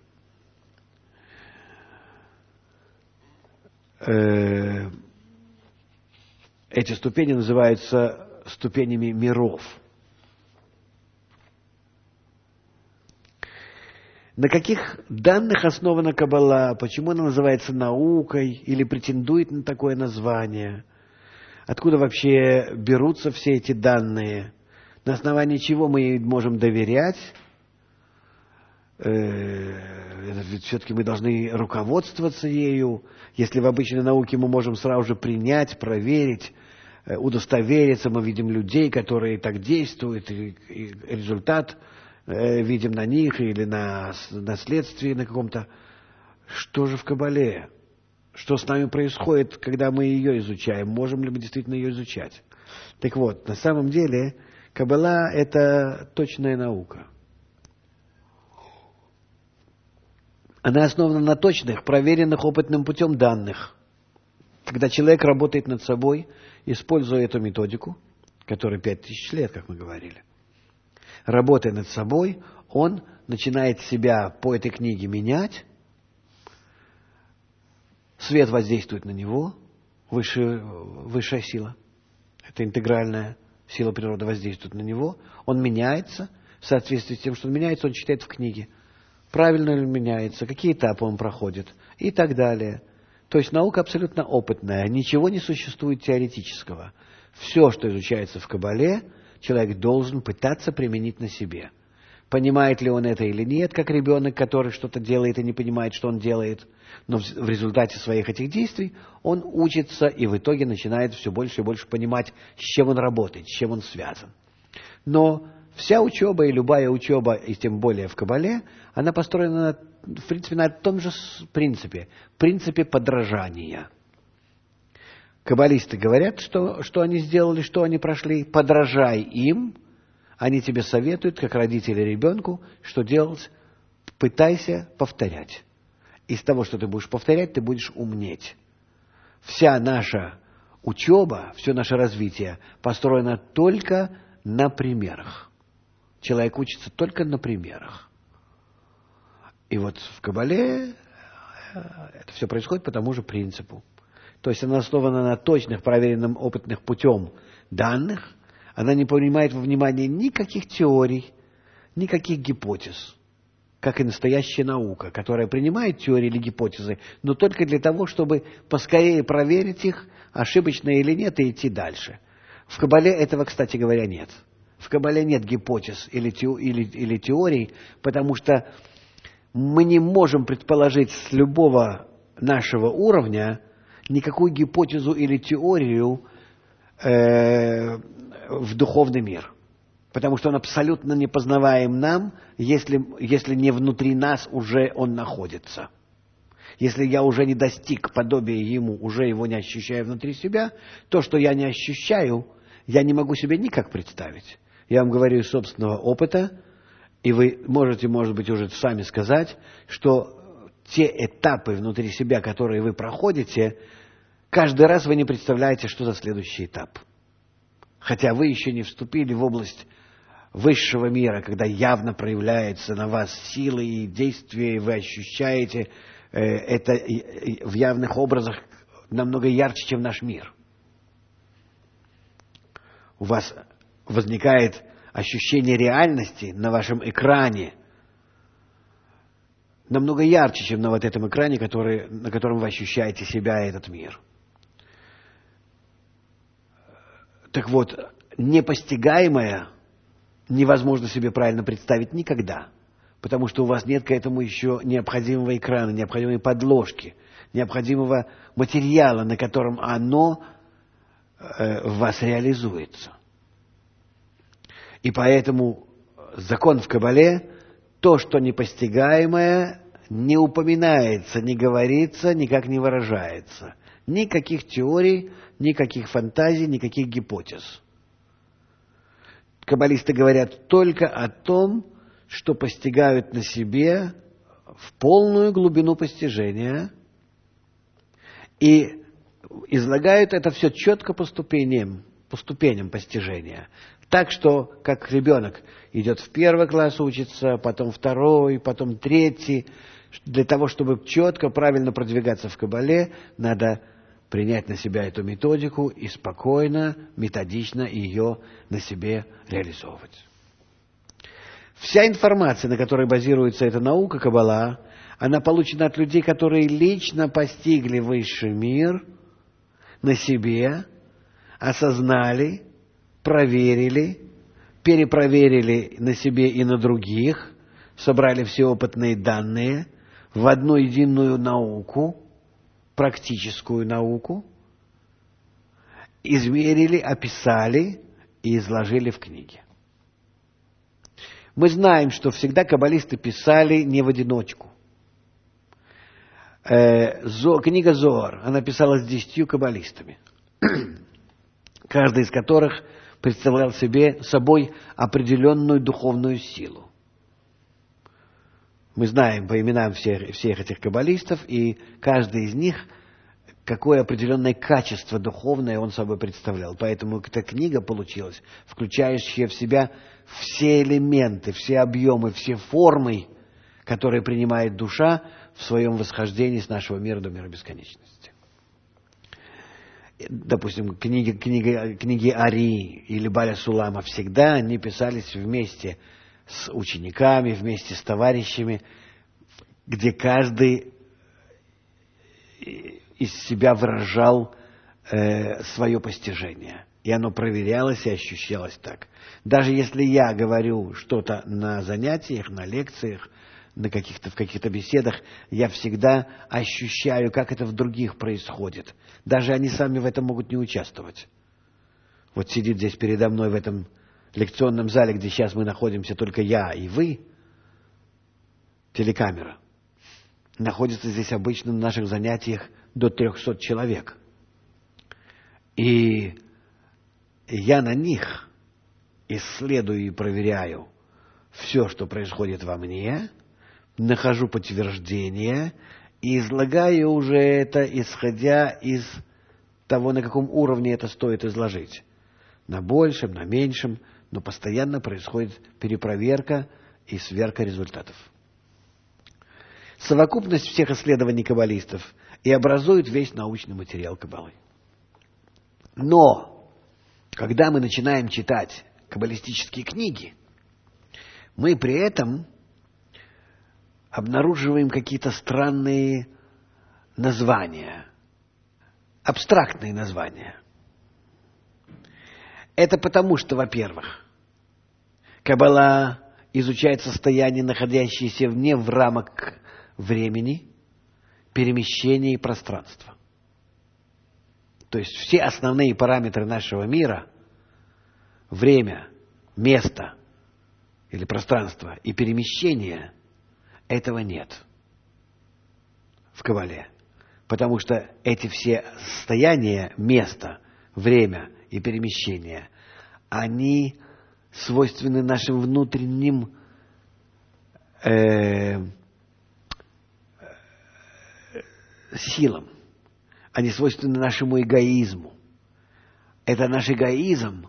Эти ступени называются ступенями миров. На каких данных основана Каббала? Почему она называется наукой или претендует на такое название? Откуда вообще берутся все эти данные? На основании чего мы ей можем доверять? Ведь все-таки мы должны руководствоваться ею. Если в обычной науке мы можем сразу же принять, проверить, удостовериться, мы видим людей, которые так действуют, и результат видим на них или на наследствии на каком-то. Что же в Каббале? Что с нами происходит, когда мы ее изучаем? Можем ли мы действительно ее изучать? Так вот, на самом деле Каббала – это точная наука. Она основана на точных, проверенных опытным путем данных. Когда человек работает над собой, используя эту методику, которая пять тысяч лет, как мы говорили, работая над собой, он начинает себя по этой книге менять, свет воздействует на него, высшая, высшая сила, это интегральная сила природы воздействует на него, он меняется, в соответствии с тем, что он меняется, он читает в книге. Правильно ли меняется, какие этапы он проходит и так далее. То есть наука абсолютно опытная, ничего не существует теоретического. Все, что изучается в Каббале, человек должен пытаться применить на себе. Понимает ли он это или нет, как ребенок, который что-то делает и не понимает, что он делает. Но в результате своих этих действий он учится и в итоге начинает все больше и больше понимать, с чем он работает, с чем он связан. Но вся учеба и любая учеба, и тем более в Кабале, она построена, в принципе, на том же принципе, принципе подражания. Каббалисты говорят, что, что они сделали, что они прошли, подражай им. Они тебе советуют, как родители ребенку, что делать. Пытайся повторять. Из того, что ты будешь повторять, ты будешь умнеть. Вся наша учеба, все наше развитие построено только на примерах. Человек учится только на примерах. И вот в Кабале это все происходит по тому же принципу. То есть она основана на точных, проверенным, опытных путем данных. Она не принимает во внимание никаких теорий, никаких гипотез, как и настоящая наука, которая принимает теории или гипотезы, но только для того, чтобы поскорее проверить их, ошибочно или нет, и идти дальше. В Кабале этого, кстати говоря, нет. В Кабале нет гипотез или, тео, или, или теорий, потому что мы не можем предположить с любого нашего уровня никакую гипотезу или теорию э, в духовный мир. Потому что он абсолютно непознаваем нам, если, если не внутри нас уже он находится. Если я уже не достиг подобия ему, уже его не ощущаю внутри себя, то, что я не ощущаю, я не могу себе никак представить. Я вам говорю из собственного опыта, и вы можете, может быть, уже сами сказать, что те этапы внутри себя, которые вы проходите, каждый раз вы не представляете, что за следующий этап. Хотя вы еще не вступили в область высшего мира, когда явно проявляется на вас силы и действия, и вы ощущаете э, это в явных образах намного ярче, чем наш мир. У вас возникает ощущение реальности на вашем экране намного ярче, чем на вот этом экране, который, на котором вы ощущаете себя и этот мир. Так вот, непостигаемое невозможно себе правильно представить никогда, потому что у вас нет к этому еще необходимого экрана, необходимой подложки, необходимого материала, на котором оно э, в вас реализуется. И поэтому закон в Кабале, то, что непостигаемое, не упоминается, не говорится, никак не выражается. Никаких теорий, никаких фантазий, никаких гипотез. Каббалисты говорят только о том, что постигают на себе в полную глубину постижения и излагают это все четко по ступеням, по ступеням постижения. Так что, как ребенок идет в первый класс учится, потом второй, потом третий. Для того, чтобы четко, правильно продвигаться в Кабале, надо принять на себя эту методику и спокойно, методично ее на себе реализовывать. Вся информация, на которой базируется эта наука Каббала, она получена от людей, которые лично постигли высший мир на себе, осознали, проверили, перепроверили на себе и на других, собрали все опытные данные в одну единую науку, практическую науку, измерили, описали и изложили в книге. Мы знаем, что всегда каббалисты писали не в одиночку. Э, Зо, книга Зоар, она писалась десятью каббалистами, каждый из которых представлял себе собой определенную духовную силу. Мы знаем по именам всех, всех этих каббалистов, и каждый из них, какое определенное качество духовное он собой представлял. Поэтому эта книга получилась, включающая в себя все элементы, все объемы, все формы, которые принимает душа в своем восхождении с нашего мира до мира бесконечности. Допустим, книги, книги, книги Ари или Баля Сулама всегда они писались вместе с учениками, вместе с товарищами, где каждый из себя выражал э, свое постижение. И оно проверялось и ощущалось так. Даже если я говорю что-то на занятиях, на лекциях, на каких-то, в каких-то беседах, я всегда ощущаю, как это в других происходит. Даже они сами в этом могут не участвовать. Вот сидит здесь передо мной в этом лекционном зале, где сейчас мы находимся, только я и вы, телекамера. Находится здесь обычно на наших занятиях до трехсот человек. И я на них исследую и проверяю все, что происходит во мне, нахожу подтверждение и излагаю уже это, исходя из того, на каком уровне это стоит изложить. На большем, на меньшем, но постоянно происходит перепроверка и сверка результатов. Совокупность всех исследований каббалистов и образует весь научный материал Каббалы. Но когда мы начинаем читать каббалистические книги, мы при этом обнаруживаем какие-то странные названия, абстрактные названия. Это потому, что, во-первых, Каббала изучает состояние, находящееся вне в рамок времени, перемещения и пространства. То есть все основные параметры нашего мира, время, место или пространство и перемещение, этого нет в Каббале. Потому что эти все состояния, место, время и перемещение, они свойственны нашим внутренним э, силам. Они свойственны нашему эгоизму. Это наш эгоизм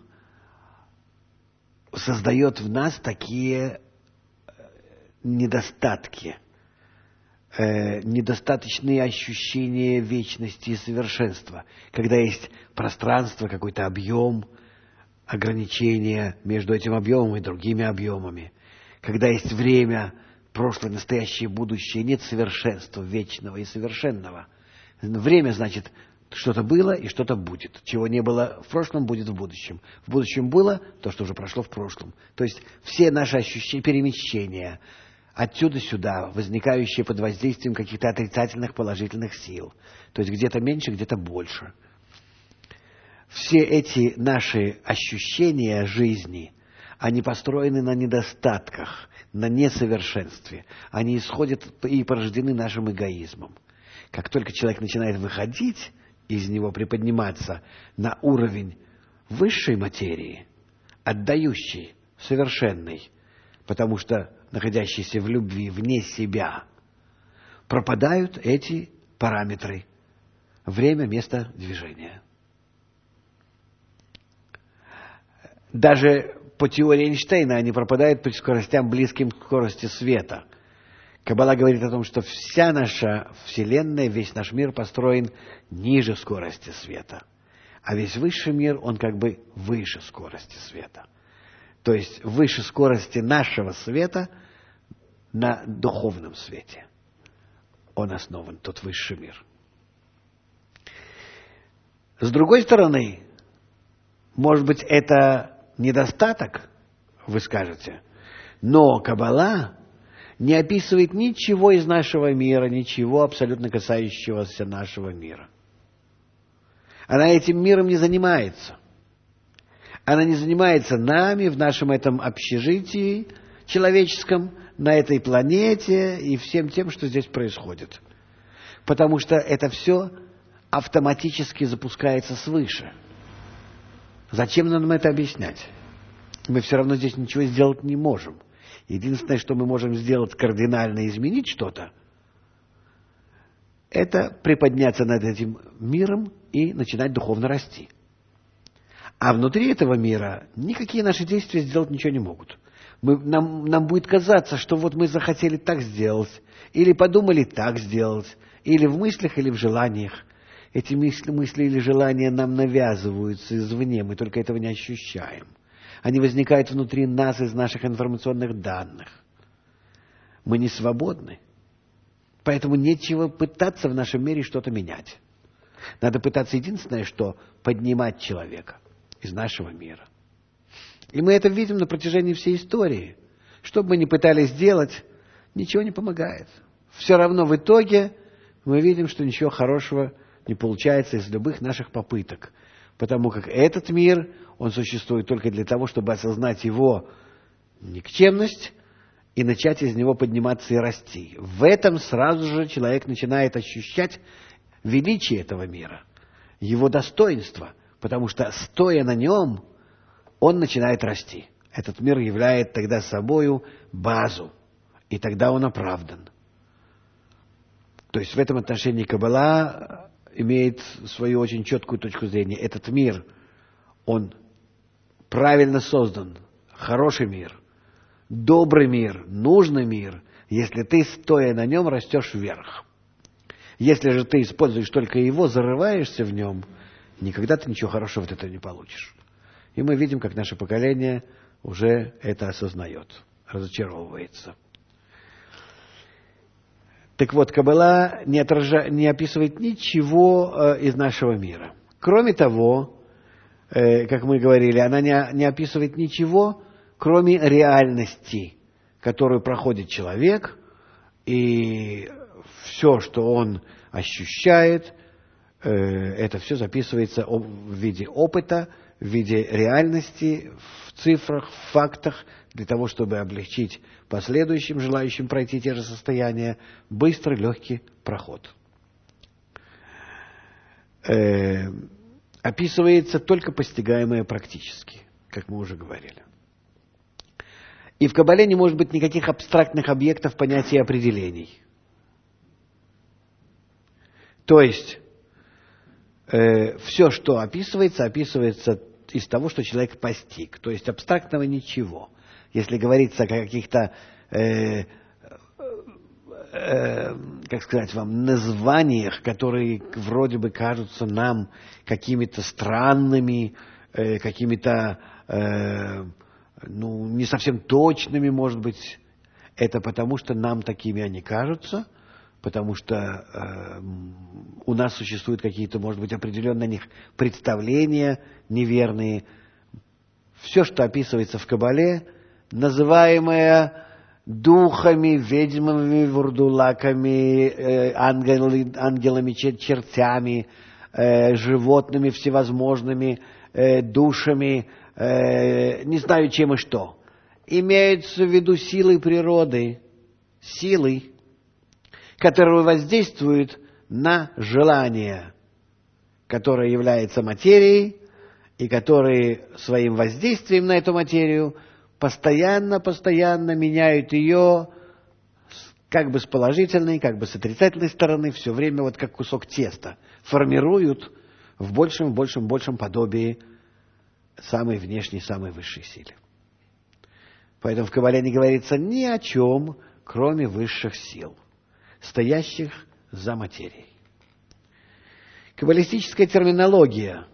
создает в нас такие недостатки, э, недостаточные ощущения вечности и совершенства. Когда есть пространство, какой-то объем, ограничения между этим объемом и другими объемами. Когда есть время, прошлое, настоящее, будущее, нет совершенства вечного и совершенного. Время, значит, что-то было и что-то будет. Чего не было в прошлом, будет в будущем. В будущем было то, что уже прошло в прошлом. То есть все наши ощущения, перемещения отсюда сюда, возникающие под воздействием каких-то отрицательных, положительных сил. То есть где-то меньше, где-то больше. Все эти наши ощущения жизни, они построены на недостатках, на несовершенстве. Они исходят и порождены нашим эгоизмом. Как только человек начинает выходить из него, приподниматься на уровень высшей материи, отдающей, совершенной, потому что находящийся в любви вне себя, пропадают эти параметры: время, место, движение. Даже по теории Эйнштейна они пропадают при скоростям, близким к скорости света. Каббала говорит о том, что вся наша Вселенная, весь наш мир построен ниже скорости света. А весь высший мир, он как бы выше скорости света. То есть выше скорости нашего света на духовном свете. Он основан, тот высший мир. С другой стороны, может быть, это недостаток, вы скажете, но Каббала не описывает ничего из нашего мира, ничего абсолютно касающегося нашего мира. Она этим миром не занимается. Она не занимается нами в нашем этом общежитии человеческом, на этой планете и всем тем, что здесь происходит. Потому что это все автоматически запускается свыше. Зачем нам это объяснять? Мы все равно здесь ничего сделать не можем. Единственное, что мы можем сделать, кардинально изменить что-то, это приподняться над этим миром и начинать духовно расти. А внутри этого мира никакие наши действия сделать ничего не могут. Мы, нам, нам будет казаться, что вот мы захотели так сделать, или подумали так сделать, или в мыслях, или в желаниях. Эти мысли, мысли или желания нам навязываются извне, мы только этого не ощущаем. Они возникают внутри нас из наших информационных данных. Мы не свободны. Поэтому нечего пытаться в нашем мире что-то менять. Надо пытаться единственное, что поднимать человека. из нашего мира. И мы это видим на протяжении всей истории. Что бы мы ни пытались сделать, ничего не помогает. Все равно в итоге мы видим, что ничего хорошего не получается из любых наших попыток. Потому как этот мир, он существует только для того, чтобы осознать его никчемность и начать из него подниматься и расти. В этом сразу же человек начинает ощущать величие этого мира, его достоинство, потому что, стоя на нем, он начинает расти. Этот мир является тогда собою базу, и тогда он оправдан. То есть в этом отношении Каббала имеет свою очень четкую точку зрения. Этот мир, он правильно создан, хороший мир, добрый мир, нужный мир, если ты, стоя на нем, растешь вверх. Если же ты используешь только его, зарываешься в нем, никогда ты ничего хорошего от этого не получишь. И мы видим, как наше поколение уже это осознает, разочаровывается. Так вот, Каббала не, отража... не описывает ничего э, из нашего мира. Кроме того, э, как мы говорили, она не, не описывает ничего, кроме реальности, которую проходит человек, и все, что он ощущает, э, это все записывается в виде опыта, в виде реальности, в цифрах, в фактах, для того, чтобы облегчить последующим, желающим пройти те же состояния, быстрый, легкий проход. Э, описывается только постигаемое практически, как мы уже говорили. И в Каббале не может быть никаких абстрактных объектов, понятий и определений. То есть, э, все, что описывается, описывается из того, что человек постиг. То есть, абстрактного ничего. Если говорится о каких-то, э, э, как сказать вам, названиях, которые вроде бы кажутся нам какими-то странными, э, какими-то, э, ну, не совсем точными, может быть, это потому, что нам такими они кажутся, потому что э, у нас существуют какие-то, может быть, определенные о них представления неверные. Все, что описывается в Каббале, называемое духами, ведьмами, вурдулаками, э, ангелы, ангелами, чертями, э, животными всевозможными, э, душами, э, не знаю чем и что, имеются в виду силы природы, силы, которые воздействуют на желание, которое является материей, и которые своим воздействием на эту материю постоянно-постоянно меняют ее как бы с положительной, как бы с отрицательной стороны, все время вот как кусок теста, формируют в большем, большем, большем подобии самой внешней, самой высшей силе. Поэтому в Каббале не говорится ни о чем, кроме высших сил, стоящих за материей. Каббалистическая терминология,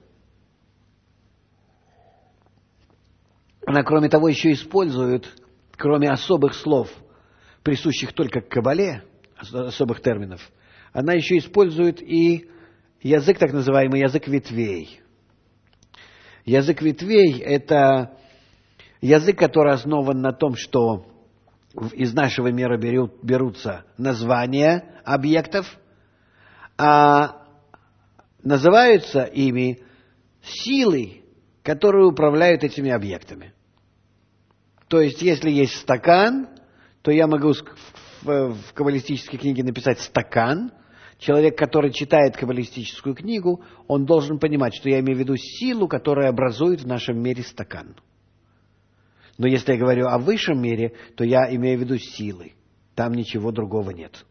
она, кроме того, еще использует, кроме особых слов, присущих только к Каббале, особых терминов, она еще использует и язык, так называемый язык ветвей. Язык ветвей – это язык, который основан на том, что из нашего мира берут, берутся названия объектов, а называются ими силы, которые управляют этими объектами. То есть, если есть стакан, то я могу в, в каббалистической книге написать «стакан». Человек, который читает каббалистическую книгу, он должен понимать, что я имею в виду силу, которая образует в нашем мире стакан. Но если я говорю о высшем мире, то я имею в виду силы. Там ничего другого нет.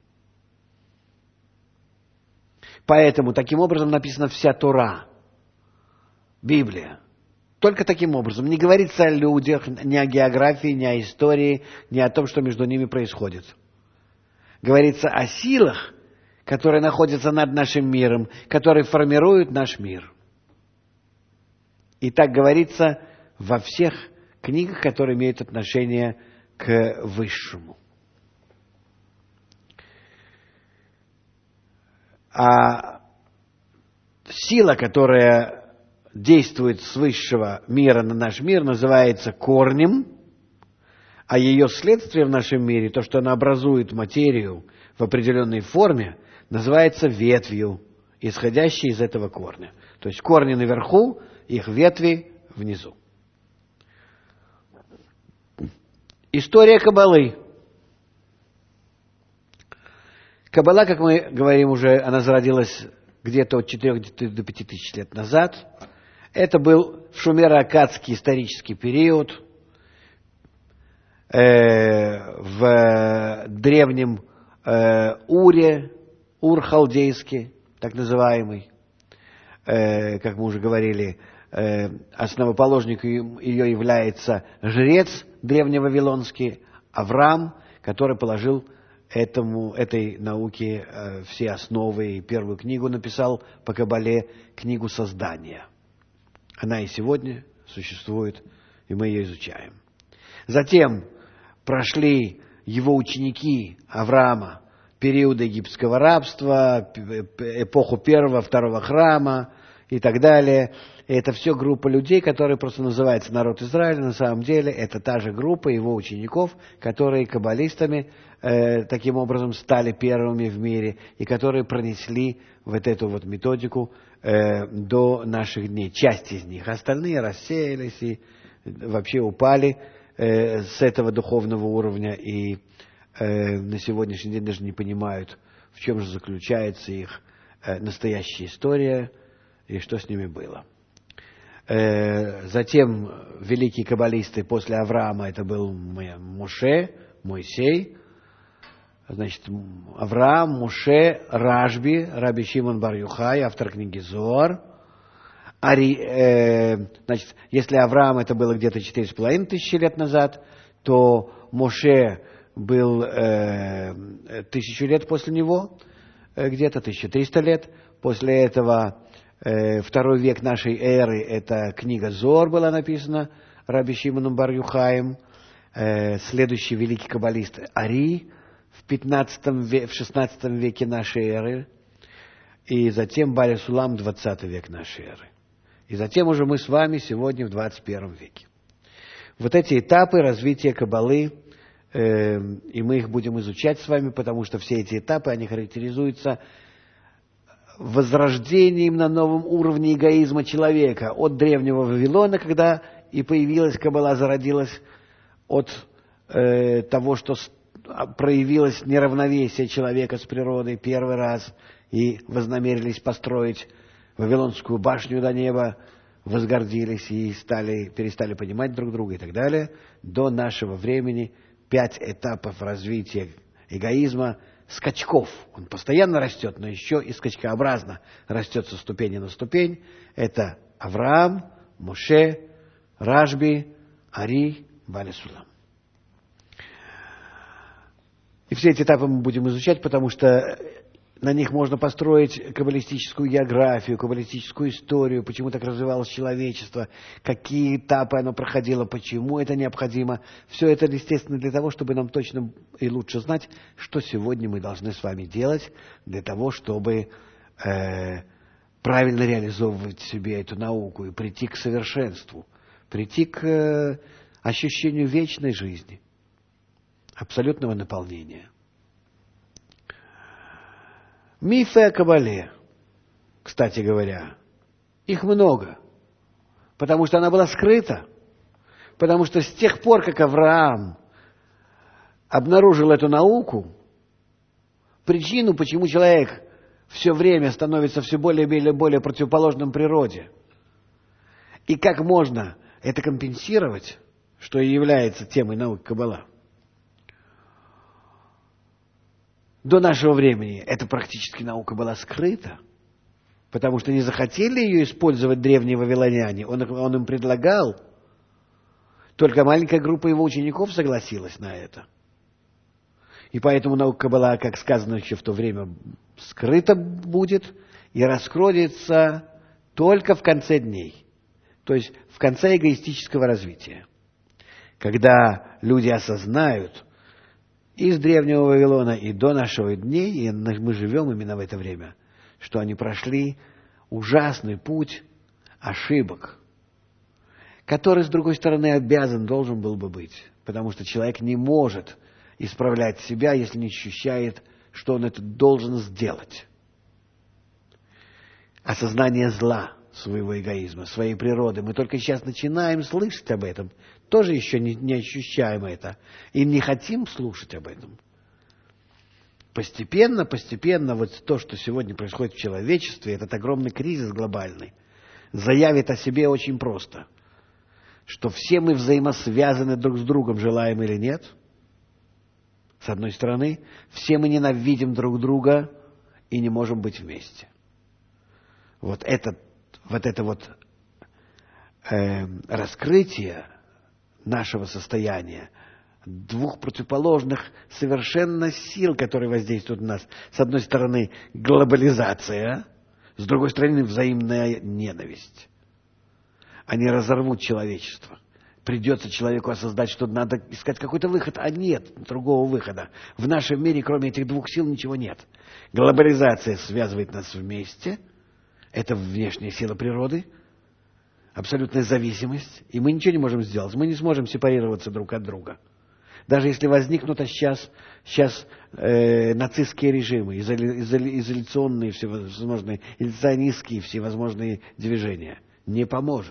Поэтому таким образом написана вся Тора, Библия. Только таким образом. Не говорится о людях, ни о географии, ни о истории, ни о том, что между ними происходит. Говорится о силах, которые находятся над нашим миром, которые формируют наш мир. И так говорится во всех книгах, которые имеют отношение к высшему. А сила, которая действует с высшего мира на наш мир, называется корнем, а ее следствие в нашем мире, то, что она образует материю в определенной форме, называется ветвью, исходящей из этого корня. То есть корни наверху, их ветви внизу. История Каббалы. Каббала, как мы говорим уже, она зародилась где-то от четырёх до пяти тысяч лет назад. Это был шумеро-аккадский исторический период. Э, в древнем э, Уре, Ур-халдейский, так называемый, э, как мы уже говорили, э, основоположником ее является жрец древневавилонский Авраам, который положил этому, этой науке э, все основы и первую книгу написал по Каббале, книгу создания. Она и сегодня существует, и мы ее изучаем. Затем прошли его ученики Авраама период египетского рабства, эпоху первого, второго храма и так далее. И это все группа людей, которые просто называется народ Израиля. На самом деле это та же группа его учеников, которые каббалистами э, таким образом стали первыми в мире и которые пронесли вот эту вот методику э, до наших дней. Часть из них. Остальные рассеялись и вообще упали э, с этого духовного уровня и э, на сегодняшний день даже не понимают, в чем же заключается их э, настоящая история и что с ними было. Затем великие каббалисты после Авраама, это был Моше, Моисей, значит, Авраам, Моше, Рашби, Раби Шимон бар Йохай, автор книги Зоар. Ари, э, значит, если Авраам это было где-то четыре с половиной тысячи лет назад, то Моше был э, тысячу лет после него, э, где-то тысяча триста лет. После этого второй век нашей эры, это книга Зоар была написана Раби Шимоном бар Йохаем. Следующий великий каббалист Ари в пятнадцатом, в шестнадцатом веке нашей эры. И затем Баля Сулам, двадцатый век нашей эры. И затем уже мы с вами сегодня в двадцать первом веке. Вот эти этапы развития каббалы, э, и мы их будем изучать с вами, потому что все эти этапы, они характеризуются возрождением на новом уровне эгоизма человека от древнего Вавилона, когда и появилась Каббала, зародилась от э, того, что с, проявилось неравновесие человека с природой первый раз, и вознамерились построить Вавилонскую башню до неба, возгордились и стали, перестали понимать друг друга и так далее, до нашего времени пять этапов развития эгоизма, скачков. Он постоянно растет, но еще и скачкообразно растет со ступени на ступень. Это Авраам, Моше, Рашби, Ари, Баля Сулам. И все эти этапы мы будем изучать, потому что на них можно построить каббалистическую географию, каббалистическую историю, почему так развивалось человечество, какие этапы оно проходило, почему это необходимо. Все это, естественно, для того, чтобы нам точно и лучше знать, что сегодня мы должны с вами делать для того, чтобы э, правильно реализовывать в себе эту науку и прийти к совершенству, прийти к э, ощущению вечной жизни, абсолютного наполнения. Мифы о Каббале, кстати говоря, их много, потому что она была скрыта, потому что с тех пор, как Авраам обнаружил эту науку, причину, почему человек все время становится все более и более, более противоположным природе, и как можно это компенсировать, что и является темой науки Каббала. До нашего времени эта практически наука была скрыта, потому что не захотели ее использовать древние вавилоняне. Он, он им предлагал, только маленькая группа его учеников согласилась на это. И поэтому наука Каббала, как сказано еще в то время, скрыта будет и раскроется только в конце дней, то есть в конце эгоистического развития, когда люди осознают, из древнего Вавилона и до нашего дней, и мы живем именно в это время, что они прошли ужасный путь ошибок, который, с другой стороны, обязан, должен был бы быть, потому что человек не может исправлять себя, если не ощущает, что он это должен сделать. Осознание зла своего эгоизма, своей природы. Мы только сейчас начинаем слышать об этом, тоже еще не, не ощущаем это, и не хотим слушать об этом. Постепенно, постепенно, вот то, что сегодня происходит в человечестве, этот огромный кризис глобальный, заявит о себе очень просто, что все мы взаимосвязаны друг с другом, желаем или нет. С одной стороны, все мы ненавидим друг друга и не можем быть вместе. Вот это вот, это вот э, раскрытие нашего состояния, двух противоположных совершенно сил, которые воздействуют на нас. С одной стороны, глобализация, с другой стороны, взаимная ненависть. Они разорвут человечество. Придется человеку осознать, что надо искать какой-то выход, а нет другого выхода. В нашем мире, кроме этих двух сил, ничего нет. Глобализация связывает нас вместе. Это внешняя сила природы, абсолютная зависимость, и мы ничего не можем сделать. Мы не сможем сепарироваться друг от друга. Даже если возникнут а сейчас, сейчас э, нацистские режимы, изоли, изоли, изоляционные всевозможные, изоляционистские всевозможные движения, не поможет.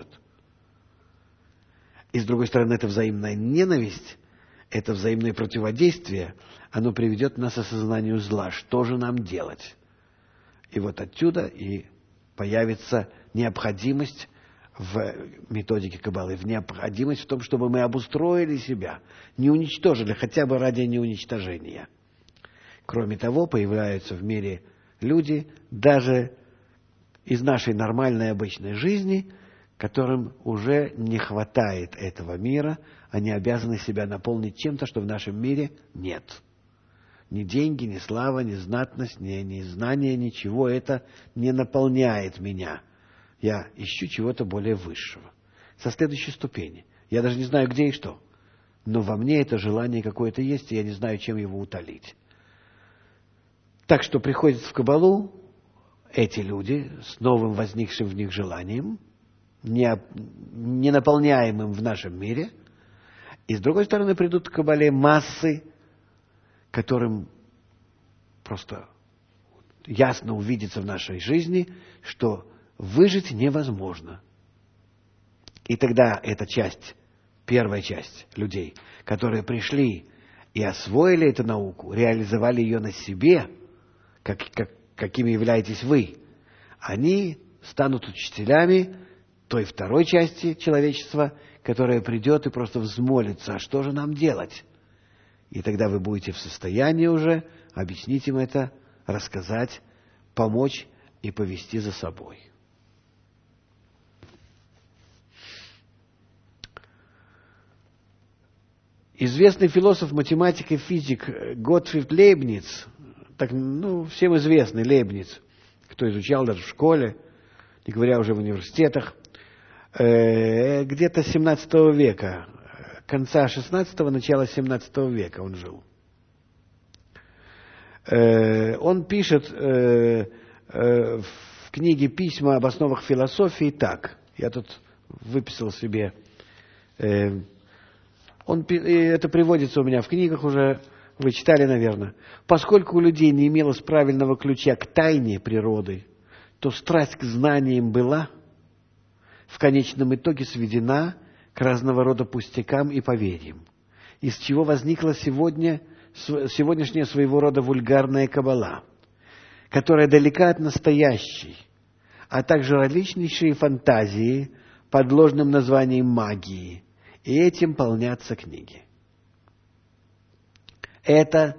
И с другой стороны, это взаимная ненависть, это взаимное противодействие, оно приведет нас к осознанию зла. Что же нам делать? И вот отсюда и появится необходимость в методике Каббалы, в необходимость в том, чтобы мы обустроили себя, не уничтожили, хотя бы ради неуничтожения. Кроме того, появляются в мире люди, даже из нашей нормальной обычной жизни, которым уже не хватает этого мира, они обязаны себя наполнить чем-то, что в нашем мире нет. Ни деньги, ни слава, ни знатность, ни, ни знания, ничего это не наполняет меня. Я ищу чего-то более высшего. Со следующей ступени. Я даже не знаю, где и что. Но во мне это желание какое-то есть, и я не знаю, чем его утолить. Так что приходят в Каббалу эти люди с новым возникшим в них желанием, не, не наполняемым в нашем мире. И с другой стороны придут к Каббале массы, которым просто ясно увидится в нашей жизни, что выжить невозможно. И тогда эта часть, первая часть людей, которые пришли и освоили эту науку, реализовали ее на себе, как, как, какими являетесь вы, они станут учителями той второй части человечества, которая придет и просто взмолится, а что же нам делать? И тогда вы будете в состоянии уже объяснить им это, рассказать, помочь и повести за собой. Известный философ, математик и физик Готфрид Лейбниц, так, ну, всем известный Лейбниц, кто изучал даже в школе, не говоря уже в университетах, э, где-то с семнадцатого века, конца шестнадцатого, начала семнадцатого века он жил. Э, он пишет э, э, в книге «Письма об основах философии» так, я тут выписал себе, э, он, это приводится у меня в книгах уже, вы читали, наверное. Поскольку у людей не имелось правильного ключа к тайне природы, то страсть к знаниям была в конечном итоге сведена к разного рода пустякам и поверьям, из чего возникла сегодня, сегодняшняя своего рода вульгарная каббала, которая далека от настоящей, а также различнейшие фантазии под ложным названием магии, и этим полнятся книги. Это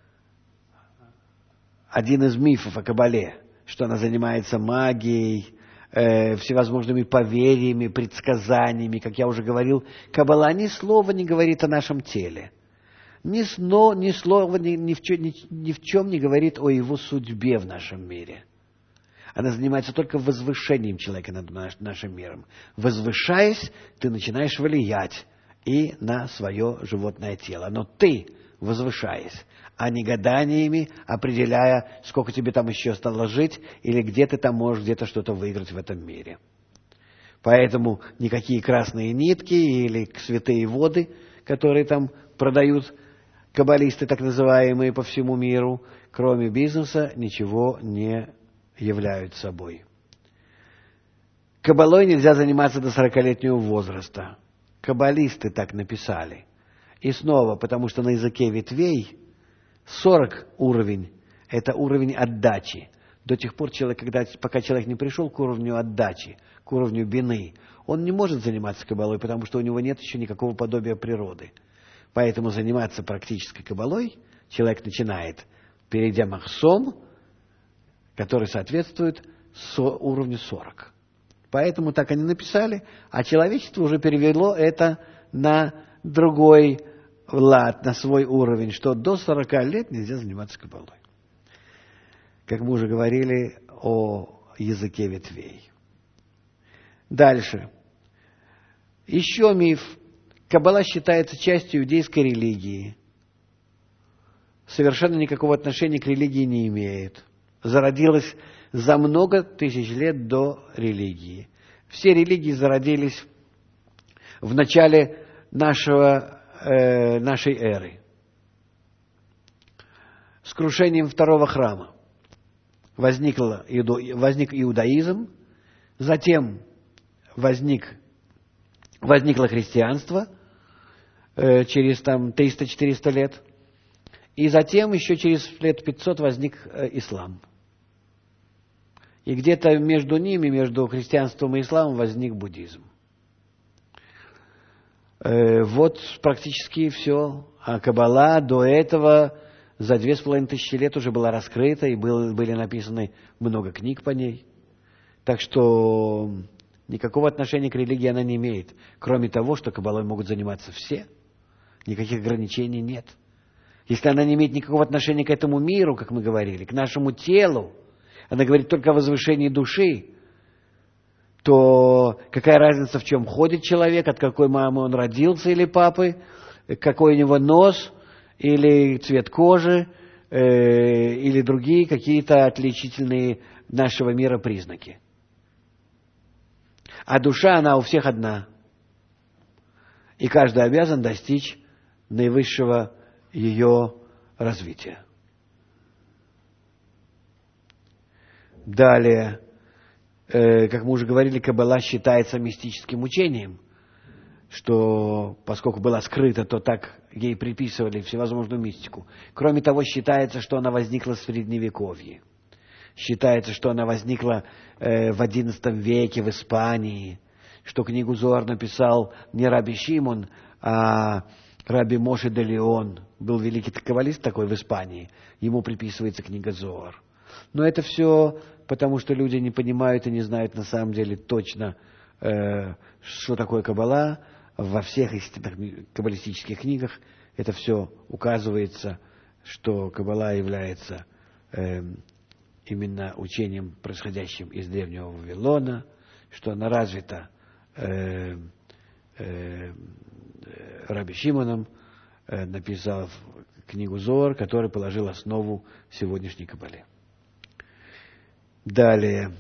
один из мифов о каббале, что она занимается магией, э, всевозможными поверьями, предсказаниями. Как я уже говорил, каббала ни слова не говорит о нашем теле. Ни, сно, ни слова ни, ни, в чем, ни, ни в чем не говорит о его судьбе в нашем мире. Она занимается только возвышением человека над наш, нашим миром. Возвышаясь, ты начинаешь влиять и на свое животное тело. Но ты, возвышаясь, а не гаданиями, определяя, сколько тебе там еще осталось жить, или где ты там можешь где-то что-то выиграть в этом мире. Поэтому никакие красные нитки или святые воды, которые там продают каббалисты, так называемые, по всему миру, кроме бизнеса, ничего не являют собой. Каббалой нельзя заниматься до сорокалетнего возраста. Каббалисты так написали. И снова, потому что на языке ветвей сорок уровень – это уровень отдачи. До тех пор, человек, когда, пока человек не пришел к уровню отдачи, к уровню бины, он не может заниматься каббалой, потому что у него нет еще никакого подобия природы. Поэтому заниматься практической каббалой человек начинает, перейдя махсом, который соответствует уровню сорок. Поэтому так они написали, а человечество уже перевело это на другой лад, на свой уровень, что до сорока лет нельзя заниматься каббалой. Как мы уже говорили о языке ветвей. Дальше. Еще миф. Каббала считается частью иудейской религии. Совершенно никакого отношения к религии не имеет. Зародилась за много тысяч лет до религии. Все религии зародились в начале нашего, э, нашей эры. С крушением второго храма возникло, возник иудаизм, затем возник, возникло христианство э, через там триста-четыреста лет, и затем еще через лет пятьсот возник э, ислам. И где-то между ними, между христианством и исламом, возник буддизм. Э, вот практически все. А каббала до этого за две с половиной тысячи лет уже была раскрыта, и был, были написаны много книг по ней. Так что никакого отношения к религии она не имеет. Кроме того, что каббалой могут заниматься все. Никаких ограничений нет. Если она не имеет никакого отношения к этому миру, как мы говорили, к нашему телу, она говорит только о возвышении души, то какая разница, в чем ходит человек, от какой мамы он родился или папы, какой у него нос, или цвет кожи, э, или другие какие-то отличительные нашего мира признаки. А душа, она у всех одна. И каждый обязан достичь наивысшего ее развития. Далее, э, как мы уже говорили, каббала считается мистическим учением, что поскольку была скрыта, то так ей приписывали всевозможную мистику. Кроме того, считается, что она возникла в Средневековье. Считается, что она возникла э, в одиннадцатом веке в Испании, что книгу Зоар написал не Раби Шимон, а Раби Моше де Леон. Был великий каббалист такой в Испании. Ему приписывается книга Зоар. Но это все потому, что люди не понимают и не знают на самом деле точно, э, что такое каббала. Во всех каббалистических книгах это все указывается, что каббала является э, именно учением, происходящим из древнего Вавилона, что она развита э, э, Раби Шимоном, э, написав книгу Зоар, который положил основу сегодняшней каббале. Далее.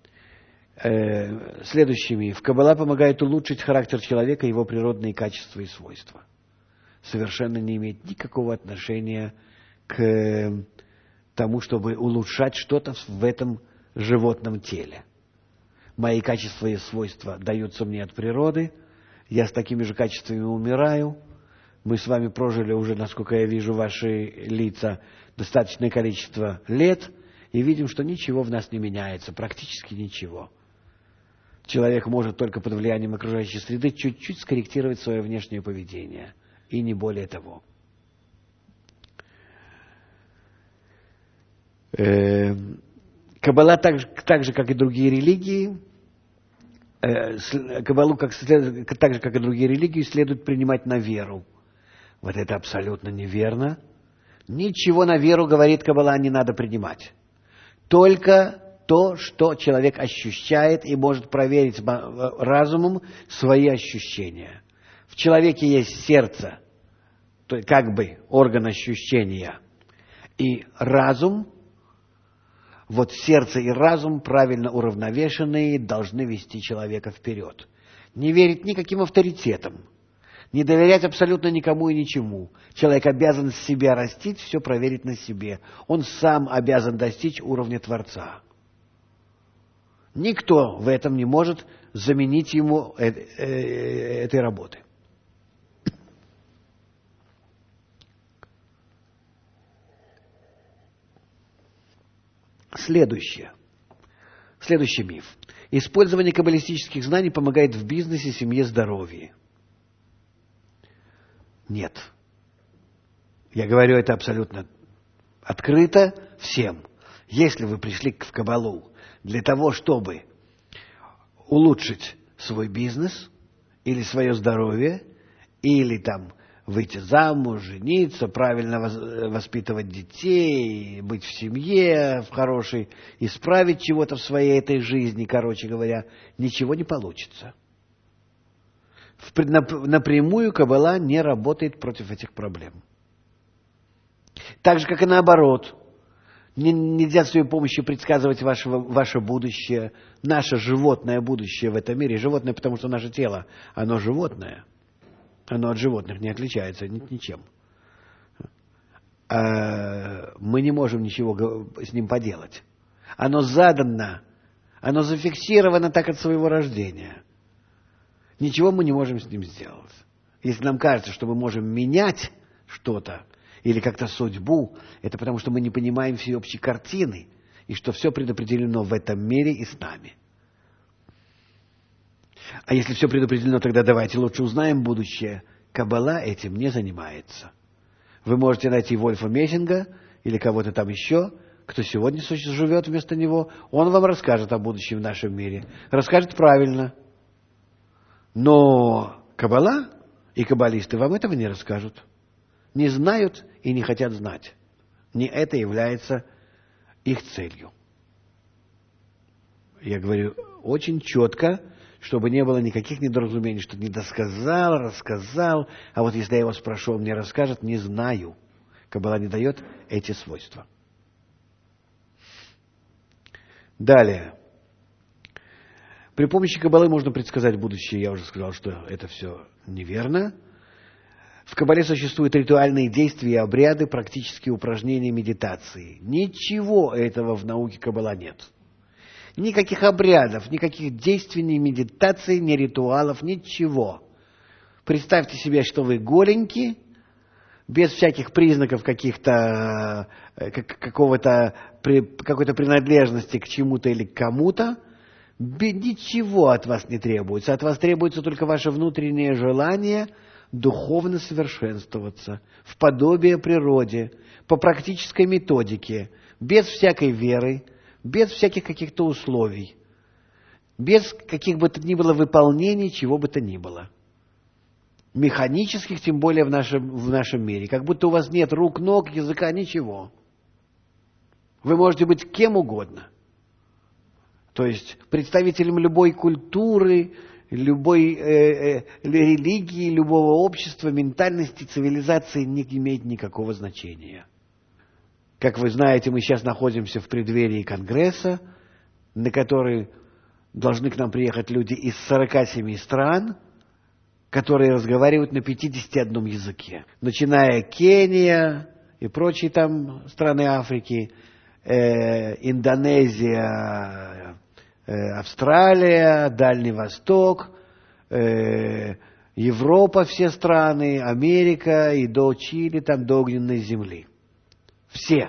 Э, следующий миф. Каббала помогает улучшить характер человека, его природные качества и свойства. Совершенно не имеет никакого отношения к тому, чтобы улучшать что-то в этом животном теле. Мои качества и свойства даются мне от природы. Я с такими же качествами умираю. Мы с вами прожили уже, насколько я вижу, ваши лица, достаточное количество лет, и видим, что ничего в нас не меняется, практически ничего. Человек может только под влиянием окружающей среды чуть-чуть скорректировать свое внешнее поведение, и не более того. Каббала, так же, так же, как и другие религии, Каббалу, как, так же, как и другие религии, следует принимать на веру. Вот это абсолютно неверно. Ничего на веру, говорит Каббала, не надо принимать. Только то, что человек ощущает и может проверить разумом свои ощущения. В человеке есть сердце, как бы орган ощущения, и разум, Вот сердце и разум, правильно уравновешенные, должны вести человека вперед. Не верить никаким авторитетам, не доверять абсолютно никому и ничему. Человек обязан себя растить, все проверить на себе. Он сам обязан достичь уровня Творца. Никто в этом не может заменить ему э- э- этой работы. Следующее. Следующий миф. Использование каббалистических знаний помогает в бизнесе, семье, здоровье. Нет. Я говорю это абсолютно открыто всем. Если вы пришли в каббалу для того, чтобы улучшить свой бизнес или свое здоровье, или там выйти замуж, жениться, правильно воспитывать детей, быть в семье, в хорошей, исправить чего-то в своей этой жизни, короче говоря, ничего не получится. Напрямую каббала не работает против этих проблем. Так же, как и наоборот. Нельзя с ее помощью предсказывать вашего, ваше будущее, наше животное будущее в этом мире. Животное, потому что наше тело, оно животное. Оно от животных не отличается ничем. А мы не можем ничего с ним поделать. Оно задано, оно зафиксировано так от своего рождения. Ничего мы не можем с ним сделать. Если нам кажется, что мы можем менять что-то или как-то судьбу, это потому, что мы не понимаем всеобщей картины и что все предопределено в этом мире и с нами. А если все предопределено, тогда давайте лучше узнаем будущее. Каббала этим не занимается. Вы можете найти Вольфа Мессинга или кого-то там еще, кто сегодня живет вместо него. Он вам расскажет о будущем в нашем мире. Расскажет правильно. Но каббала и каббалисты вам этого не расскажут. Не знают и не хотят знать. Не это является их целью. Я говорю очень четко, чтобы не было никаких недоразумений, что не досказал, рассказал, а вот если я его спрошу, он мне расскажет, не знаю. Каббала не дает эти свойства. Далее. При помощи каббалы можно предсказать будущее. Я уже сказал, что это все неверно. В каббале существуют ритуальные действия и обряды, практические упражнения, медитации. Ничего этого в науке каббала нет. Никаких обрядов, никаких действий, ни медитаций, ни ритуалов, ничего. Представьте себе, что вы голенький, без всяких признаков каких-то, какого-то, какой-то принадлежности к чему-то или к кому-то. Ничего от вас не требуется. От вас требуется только ваше внутреннее желание духовно совершенствоваться, в подобие природе, по практической методике, без всякой веры, без всяких каких-то условий, без каких бы то ни было выполнений, чего бы то ни было. Механических, тем более в нашем, в нашем мире. Как будто у вас нет рук, ног, языка, ничего. Вы можете быть кем угодно. То есть представителем любой культуры, любой э, э, религии, любого общества, ментальности, цивилизации не имеет никакого значения. Как вы знаете, мы сейчас находимся в преддверии Конгресса, на который должны к нам приехать люди из сорока семи стран, которые разговаривают на пятидесяти одном языке. Начиная Кения и прочие там страны Африки, э, Индонезия, э, Австралия, Дальний Восток, э, Европа, все страны, Америка и до Чили, там до огненной земли. Все.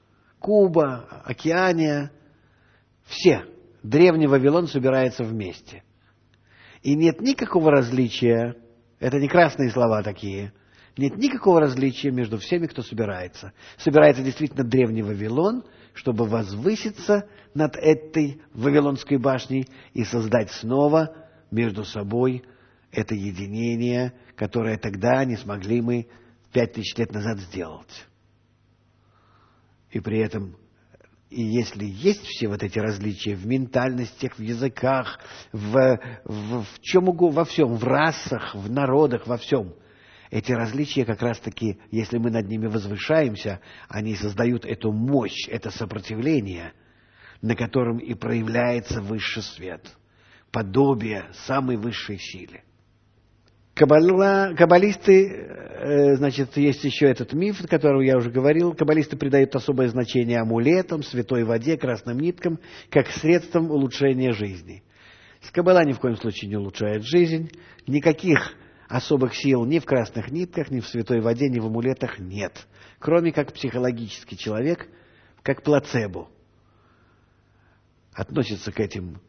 Куба, Океания, все. Древний Вавилон собирается вместе. И нет никакого различия, это не красные слова такие, нет никакого различия между всеми, кто собирается. Собирается действительно древний Вавилон, чтобы возвыситься над этой Вавилонской башней и создать снова между собой это единение, которое тогда не смогли мы пять тысяч лет назад сделать. И при этом, и если есть все вот эти различия в ментальностях, в языках, в, в, в чем угодно, во всем, в расах, в народах, во всем, эти различия как раз-таки, если мы над ними возвышаемся, они создают эту мощь, это сопротивление, на котором и проявляется высший свет, подобие самой высшей силе. Каббала, каббалисты, значит, есть еще этот миф, о котором я уже говорил. Каббалисты придают особое значение амулетам, святой воде, красным ниткам, как средством улучшения жизни. Каббала ни в коем случае не улучшает жизнь. Никаких особых сил ни в красных нитках, ни в святой воде, ни в амулетах нет. Кроме как психологический человек, как плацебо, относится к этим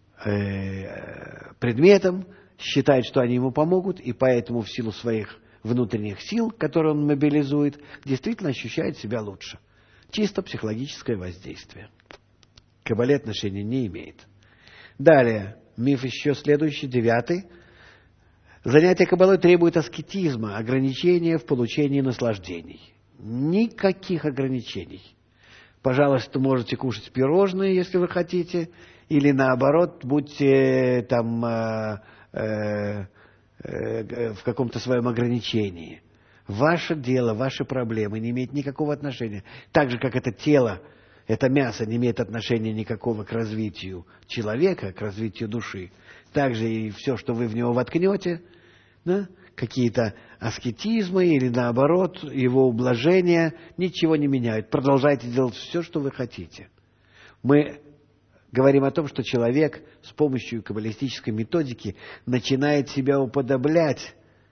э, предметам, считает, что они ему помогут, и поэтому в силу своих внутренних сил, которые он мобилизует, действительно ощущает себя лучше. Чисто психологическое воздействие. К каббале отношения не имеет. Далее, миф еще следующий, девятый. Занятие каббалой требует аскетизма, ограничения в получении наслаждений. Никаких ограничений. Пожалуйста, можете кушать пирожные, если вы хотите, или наоборот, будьте там э, э, э, в каком-то своем ограничении. Ваше дело, ваши проблемы не имеют никакого отношения. Так же, как это тело, это мясо не имеет отношения никакого к развитию человека, к развитию души. Так же и все, что вы в него воткнете, да, какие-то аскетизмы или наоборот, его ублажения, ничего не меняют. Продолжайте делать все, что вы хотите. Мы говорим о том, что человек с помощью каббалистической методики начинает себя уподоблять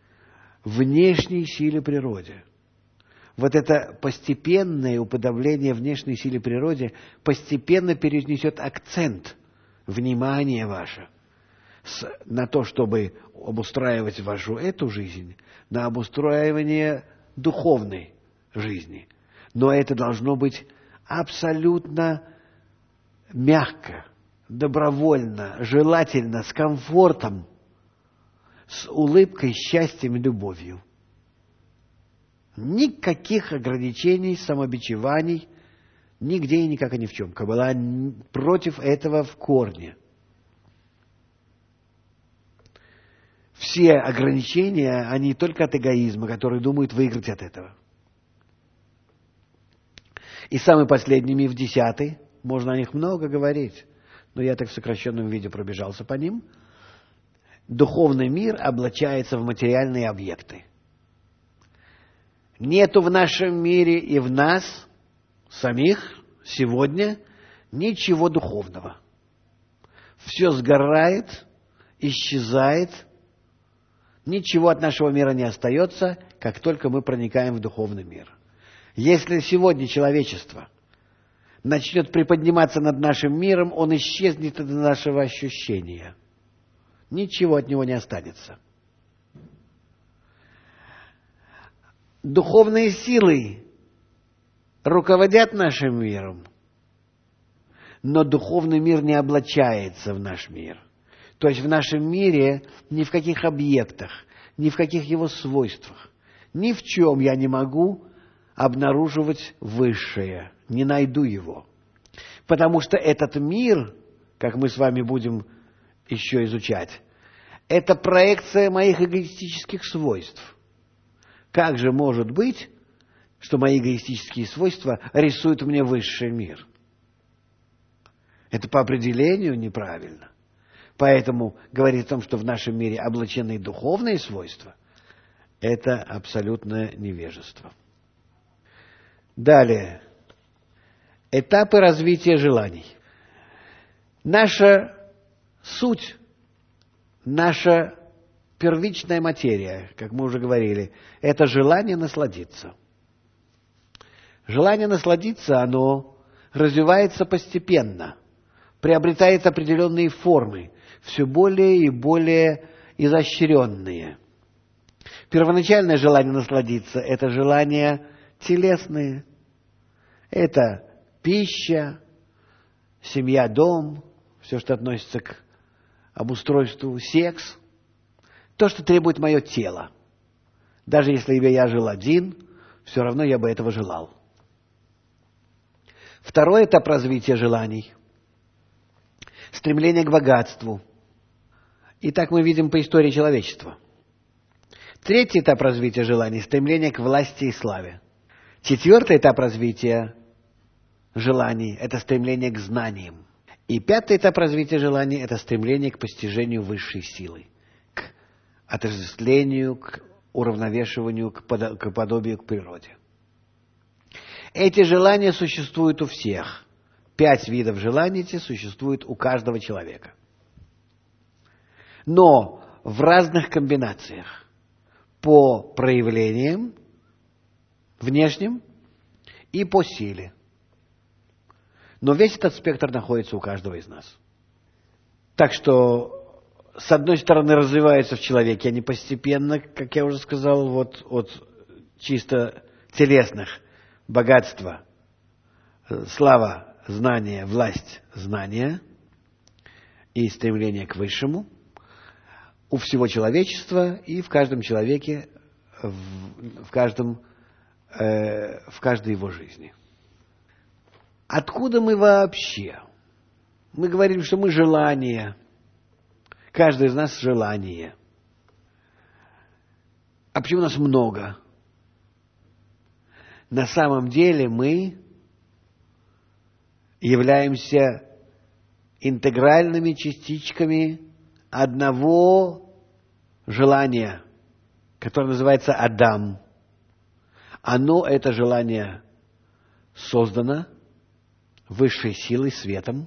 внешней силе природе. Вот это постепенное уподобление внешней силе природе постепенно перенесет акцент внимания ваше с, на то, чтобы обустраивать вашу эту жизнь, на обустраивание духовной жизни. Но это должно быть абсолютно мягко, добровольно, желательно, с комфортом, с улыбкой, счастьем и любовью. Никаких ограничений, самобичеваний, нигде и никак и ни в чем. Каббала против этого в корне. Все ограничения, они только от эгоизма, который думает выиграть от этого. И самый последний миф, десятый, можно о них много говорить, но я так в сокращенном виде пробежался по ним. Духовный мир облачается в материальные объекты. Нету в нашем мире и в нас самих сегодня ничего духовного. Все сгорает, исчезает, ничего от нашего мира не остается, как только мы проникаем в духовный мир. Если сегодня человечество начнет приподниматься над нашим миром, он исчезнет от нашего ощущения. Ничего от него не останется. Духовные силы руководят нашим миром, но духовный мир не облачается в наш мир. То есть в нашем мире ни в каких объектах, ни в каких его свойствах, ни в чем я не могу обнаруживать высшее, не найду его. Потому что этот мир, как мы с вами будем еще изучать, это проекция моих эгоистических свойств. Как же может быть, что мои эгоистические свойства рисуют мне высший мир? Это по определению неправильно. Поэтому говорить о том, что в нашем мире облачены духовные свойства, это абсолютное невежество. Далее. Этапы развития желаний. Наша суть, наша первичная материя, как мы уже говорили, это желание насладиться. Желание насладиться, оно развивается постепенно, приобретает определенные формы, все более и более изощренные. Первоначальное желание насладиться – это желания телесные, это пища, семья, дом, все, что относится к обустройству, секс, то, что требует мое тело. Даже если бы я жил один, все равно я бы этого желал. Второй этап развития желаний – стремление к богатству. И так мы видим по истории человечества. Третий этап развития желаний – стремление к власти и славе. Четвертый этап развития желаний – это стремление к знаниям. И пятый этап развития желаний – это стремление к постижению высшей силы, к отождествлению, к уравновешиванию, к подобию к природе. Эти желания существуют у всех. Пять видов желаний эти существуют у каждого человека. Но в разных комбинациях, по проявлениям внешним и по силе. Но весь этот спектр находится у каждого из нас. Так что, с одной стороны, развиваются в человеке они постепенно, как я уже сказал, вот от чисто телесных богатства, слава, знание, власть, знания и стремление к высшему у всего человечества и в каждом человеке, в, в, каждом, э, в каждой его жизни. Откуда мы вообще? Мы говорим, что мы желание. Каждый из нас желание. А почему нас много? На самом деле мы являемся интегральными частичками одного желания, которое называется Адам. Оно, это желание, создано высшей силой, светом.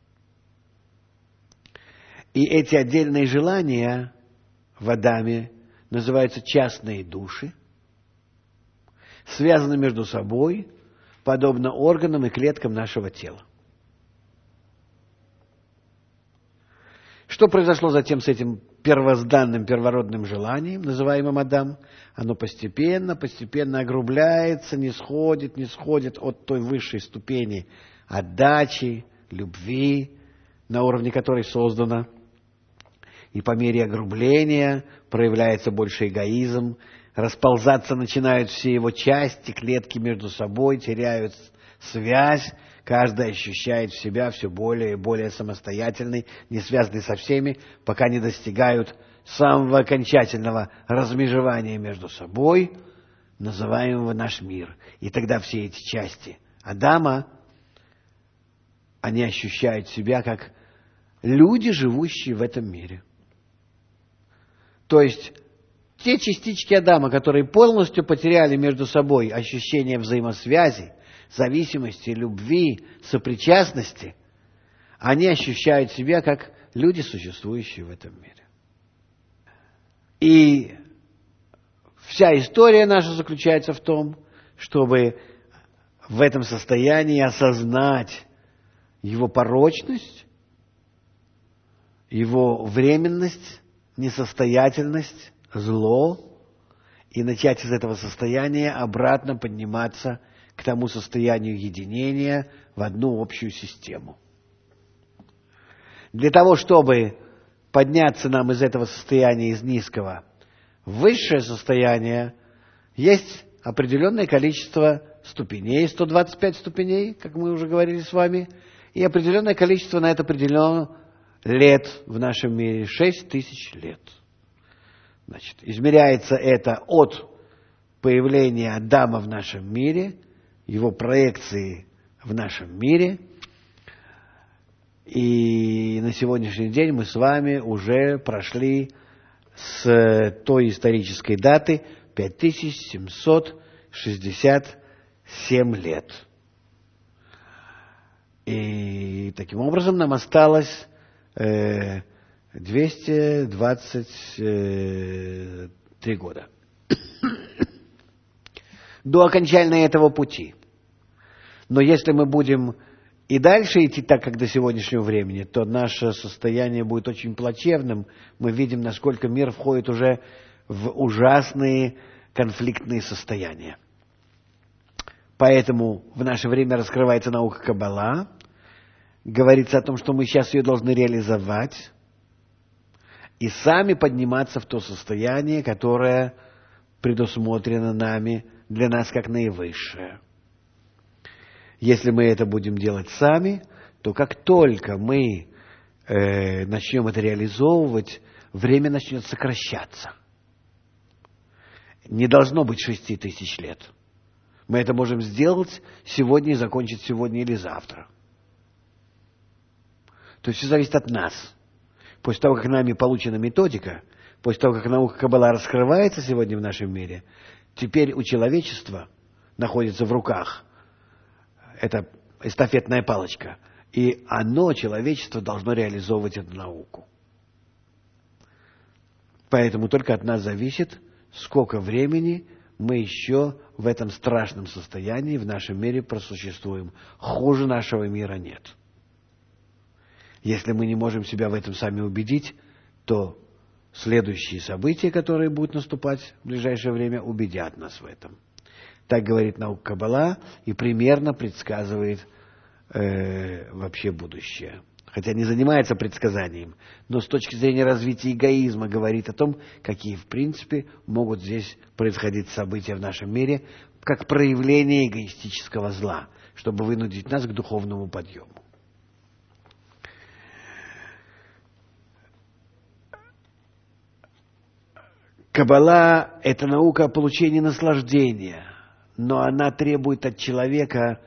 И эти отдельные желания в Адаме называются частные души, связаны между собой, подобно органам и клеткам нашего тела. Что произошло затем с этим первозданным, первородным желанием, называемым Адам? Оно постепенно, постепенно огрубляется, не сходит, не сходит от той высшей ступени отдачи, любви, на уровне которой создано. И по мере огрубления проявляется больше эгоизм, расползаться начинают все его части, клетки между собой, теряют связь, каждый ощущает в себя все более и более самостоятельный, не связанный со всеми, пока не достигают самого окончательного размежевания между собой, называемого наш мир. И тогда все эти части Адама, они ощущают себя как люди, живущие в этом мире. То есть те частички Адама, которые полностью потеряли между собой ощущение взаимосвязи, зависимости, любви, сопричастности, они ощущают себя как люди, существующие в этом мире. И вся история наша заключается в том, чтобы в этом состоянии осознать его порочность, его временность, несостоятельность, зло, и начать из этого состояния обратно подниматься к тому состоянию единения в одну общую систему. Для того, чтобы подняться нам из этого состояния, из низкого, в высшее состояние, есть определенное количество ступеней, сто двадцать пять ступеней, как мы уже говорили с вами, и определенное количество на это определено лет в нашем мире, шесть тысяч лет. Значит, измеряется это от появления Адама в нашем мире, его проекции в нашем мире. И на сегодняшний день мы с вами уже прошли с той исторической даты пять тысяч семьсот шестьдесят семь лет. И таким образом нам осталось э, двести двадцать три года до окончания этого пути. Но если мы будем и дальше идти так, как до сегодняшнего времени, то наше состояние будет очень плачевным. Мы видим, насколько мир входит уже в ужасные конфликтные состояния. Поэтому в наше время раскрывается наука Каббала. Говорится о том, что мы сейчас ее должны реализовать и сами подниматься в то состояние, которое предусмотрено нами, для нас как наивысшее. Если мы это будем делать сами, то как только мы э, начнем это реализовывать, время начнет сокращаться. Не должно быть шести тысяч лет. Мы это можем сделать сегодня и закончить сегодня или завтра. То есть все зависит от нас. После того, как нами получена методика, после того, как наука Каббала раскрывается сегодня в нашем мире, теперь у человечества находится в руках эта эстафетная палочка. И оно, человечество, должно реализовывать эту науку. Поэтому только от нас зависит, сколько времени мы еще в этом страшном состоянии в нашем мире просуществуем. Хуже нашего мира нет. Если мы не можем себя в этом сами убедить, то следующие события, которые будут наступать в ближайшее время, убедят нас в этом. Так говорит наука Каббала и примерно предсказывает э, вообще будущее. Хотя не занимается предсказанием, но с точки зрения развития эгоизма говорит о том, какие в принципе могут здесь происходить события в нашем мире, как проявление эгоистического зла, чтобы вынудить нас к духовному подъему. Каббала – это наука о получении наслаждения, но она требует от человека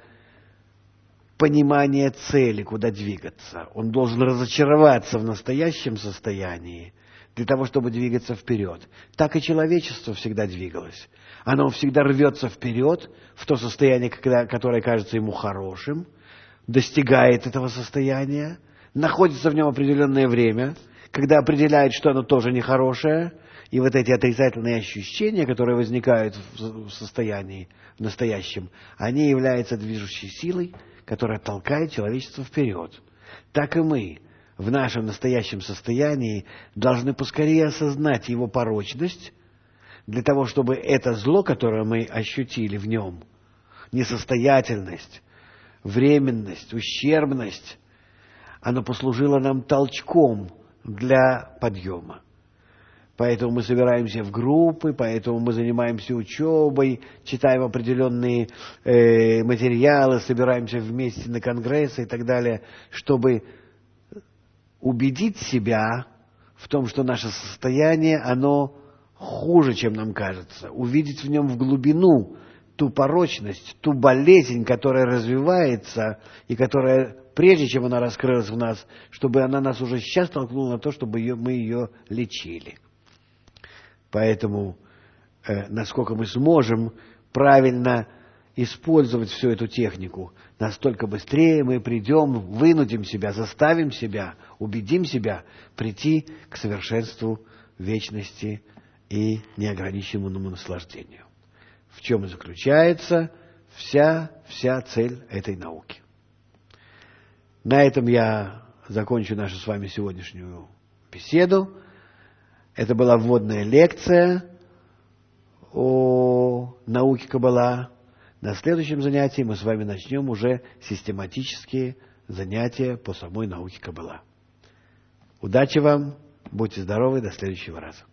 понимания цели, куда двигаться. Он должен разочароваться в настоящем состоянии для того, чтобы двигаться вперед. Так и человечество всегда двигалось. Оно всегда рвется вперед в то состояние, когда, которое кажется ему хорошим, достигает этого состояния, находится в нем определенное время, когда определяет, что оно тоже нехорошее, и вот эти отрицательные ощущения, которые возникают в состоянии, в настоящем, они являются движущей силой, которая толкает человечество вперед. Так и мы в нашем настоящем состоянии должны поскорее осознать его порочность, для того, чтобы это зло, которое мы ощутили в нем, несостоятельность, временность, ущербность, оно послужило нам толчком для подъема. Поэтому мы собираемся в группы, поэтому мы занимаемся учебой, читаем определенные э, материалы, собираемся вместе на конгрессы и так далее, чтобы убедить себя в том, что наше состояние, оно хуже, чем нам кажется. Увидеть в нем в глубину ту порочность, ту болезнь, которая развивается и которая, прежде чем она раскрылась в нас, чтобы она нас уже сейчас толкнула на то, чтобы ее, мы ее лечили. Поэтому, э, насколько мы сможем правильно использовать всю эту технику, настолько быстрее мы придем, вынудим себя, заставим себя, убедим себя прийти к совершенству вечности и неограниченному наслаждению. В чем и заключается вся, вся цель этой науки. На этом я закончу нашу с вами сегодняшнюю беседу. Это была вводная лекция о науке Каббала. На следующем занятии мы с вами начнем уже систематические занятия по самой науке Каббала. Удачи вам, будьте здоровы, до следующего раза.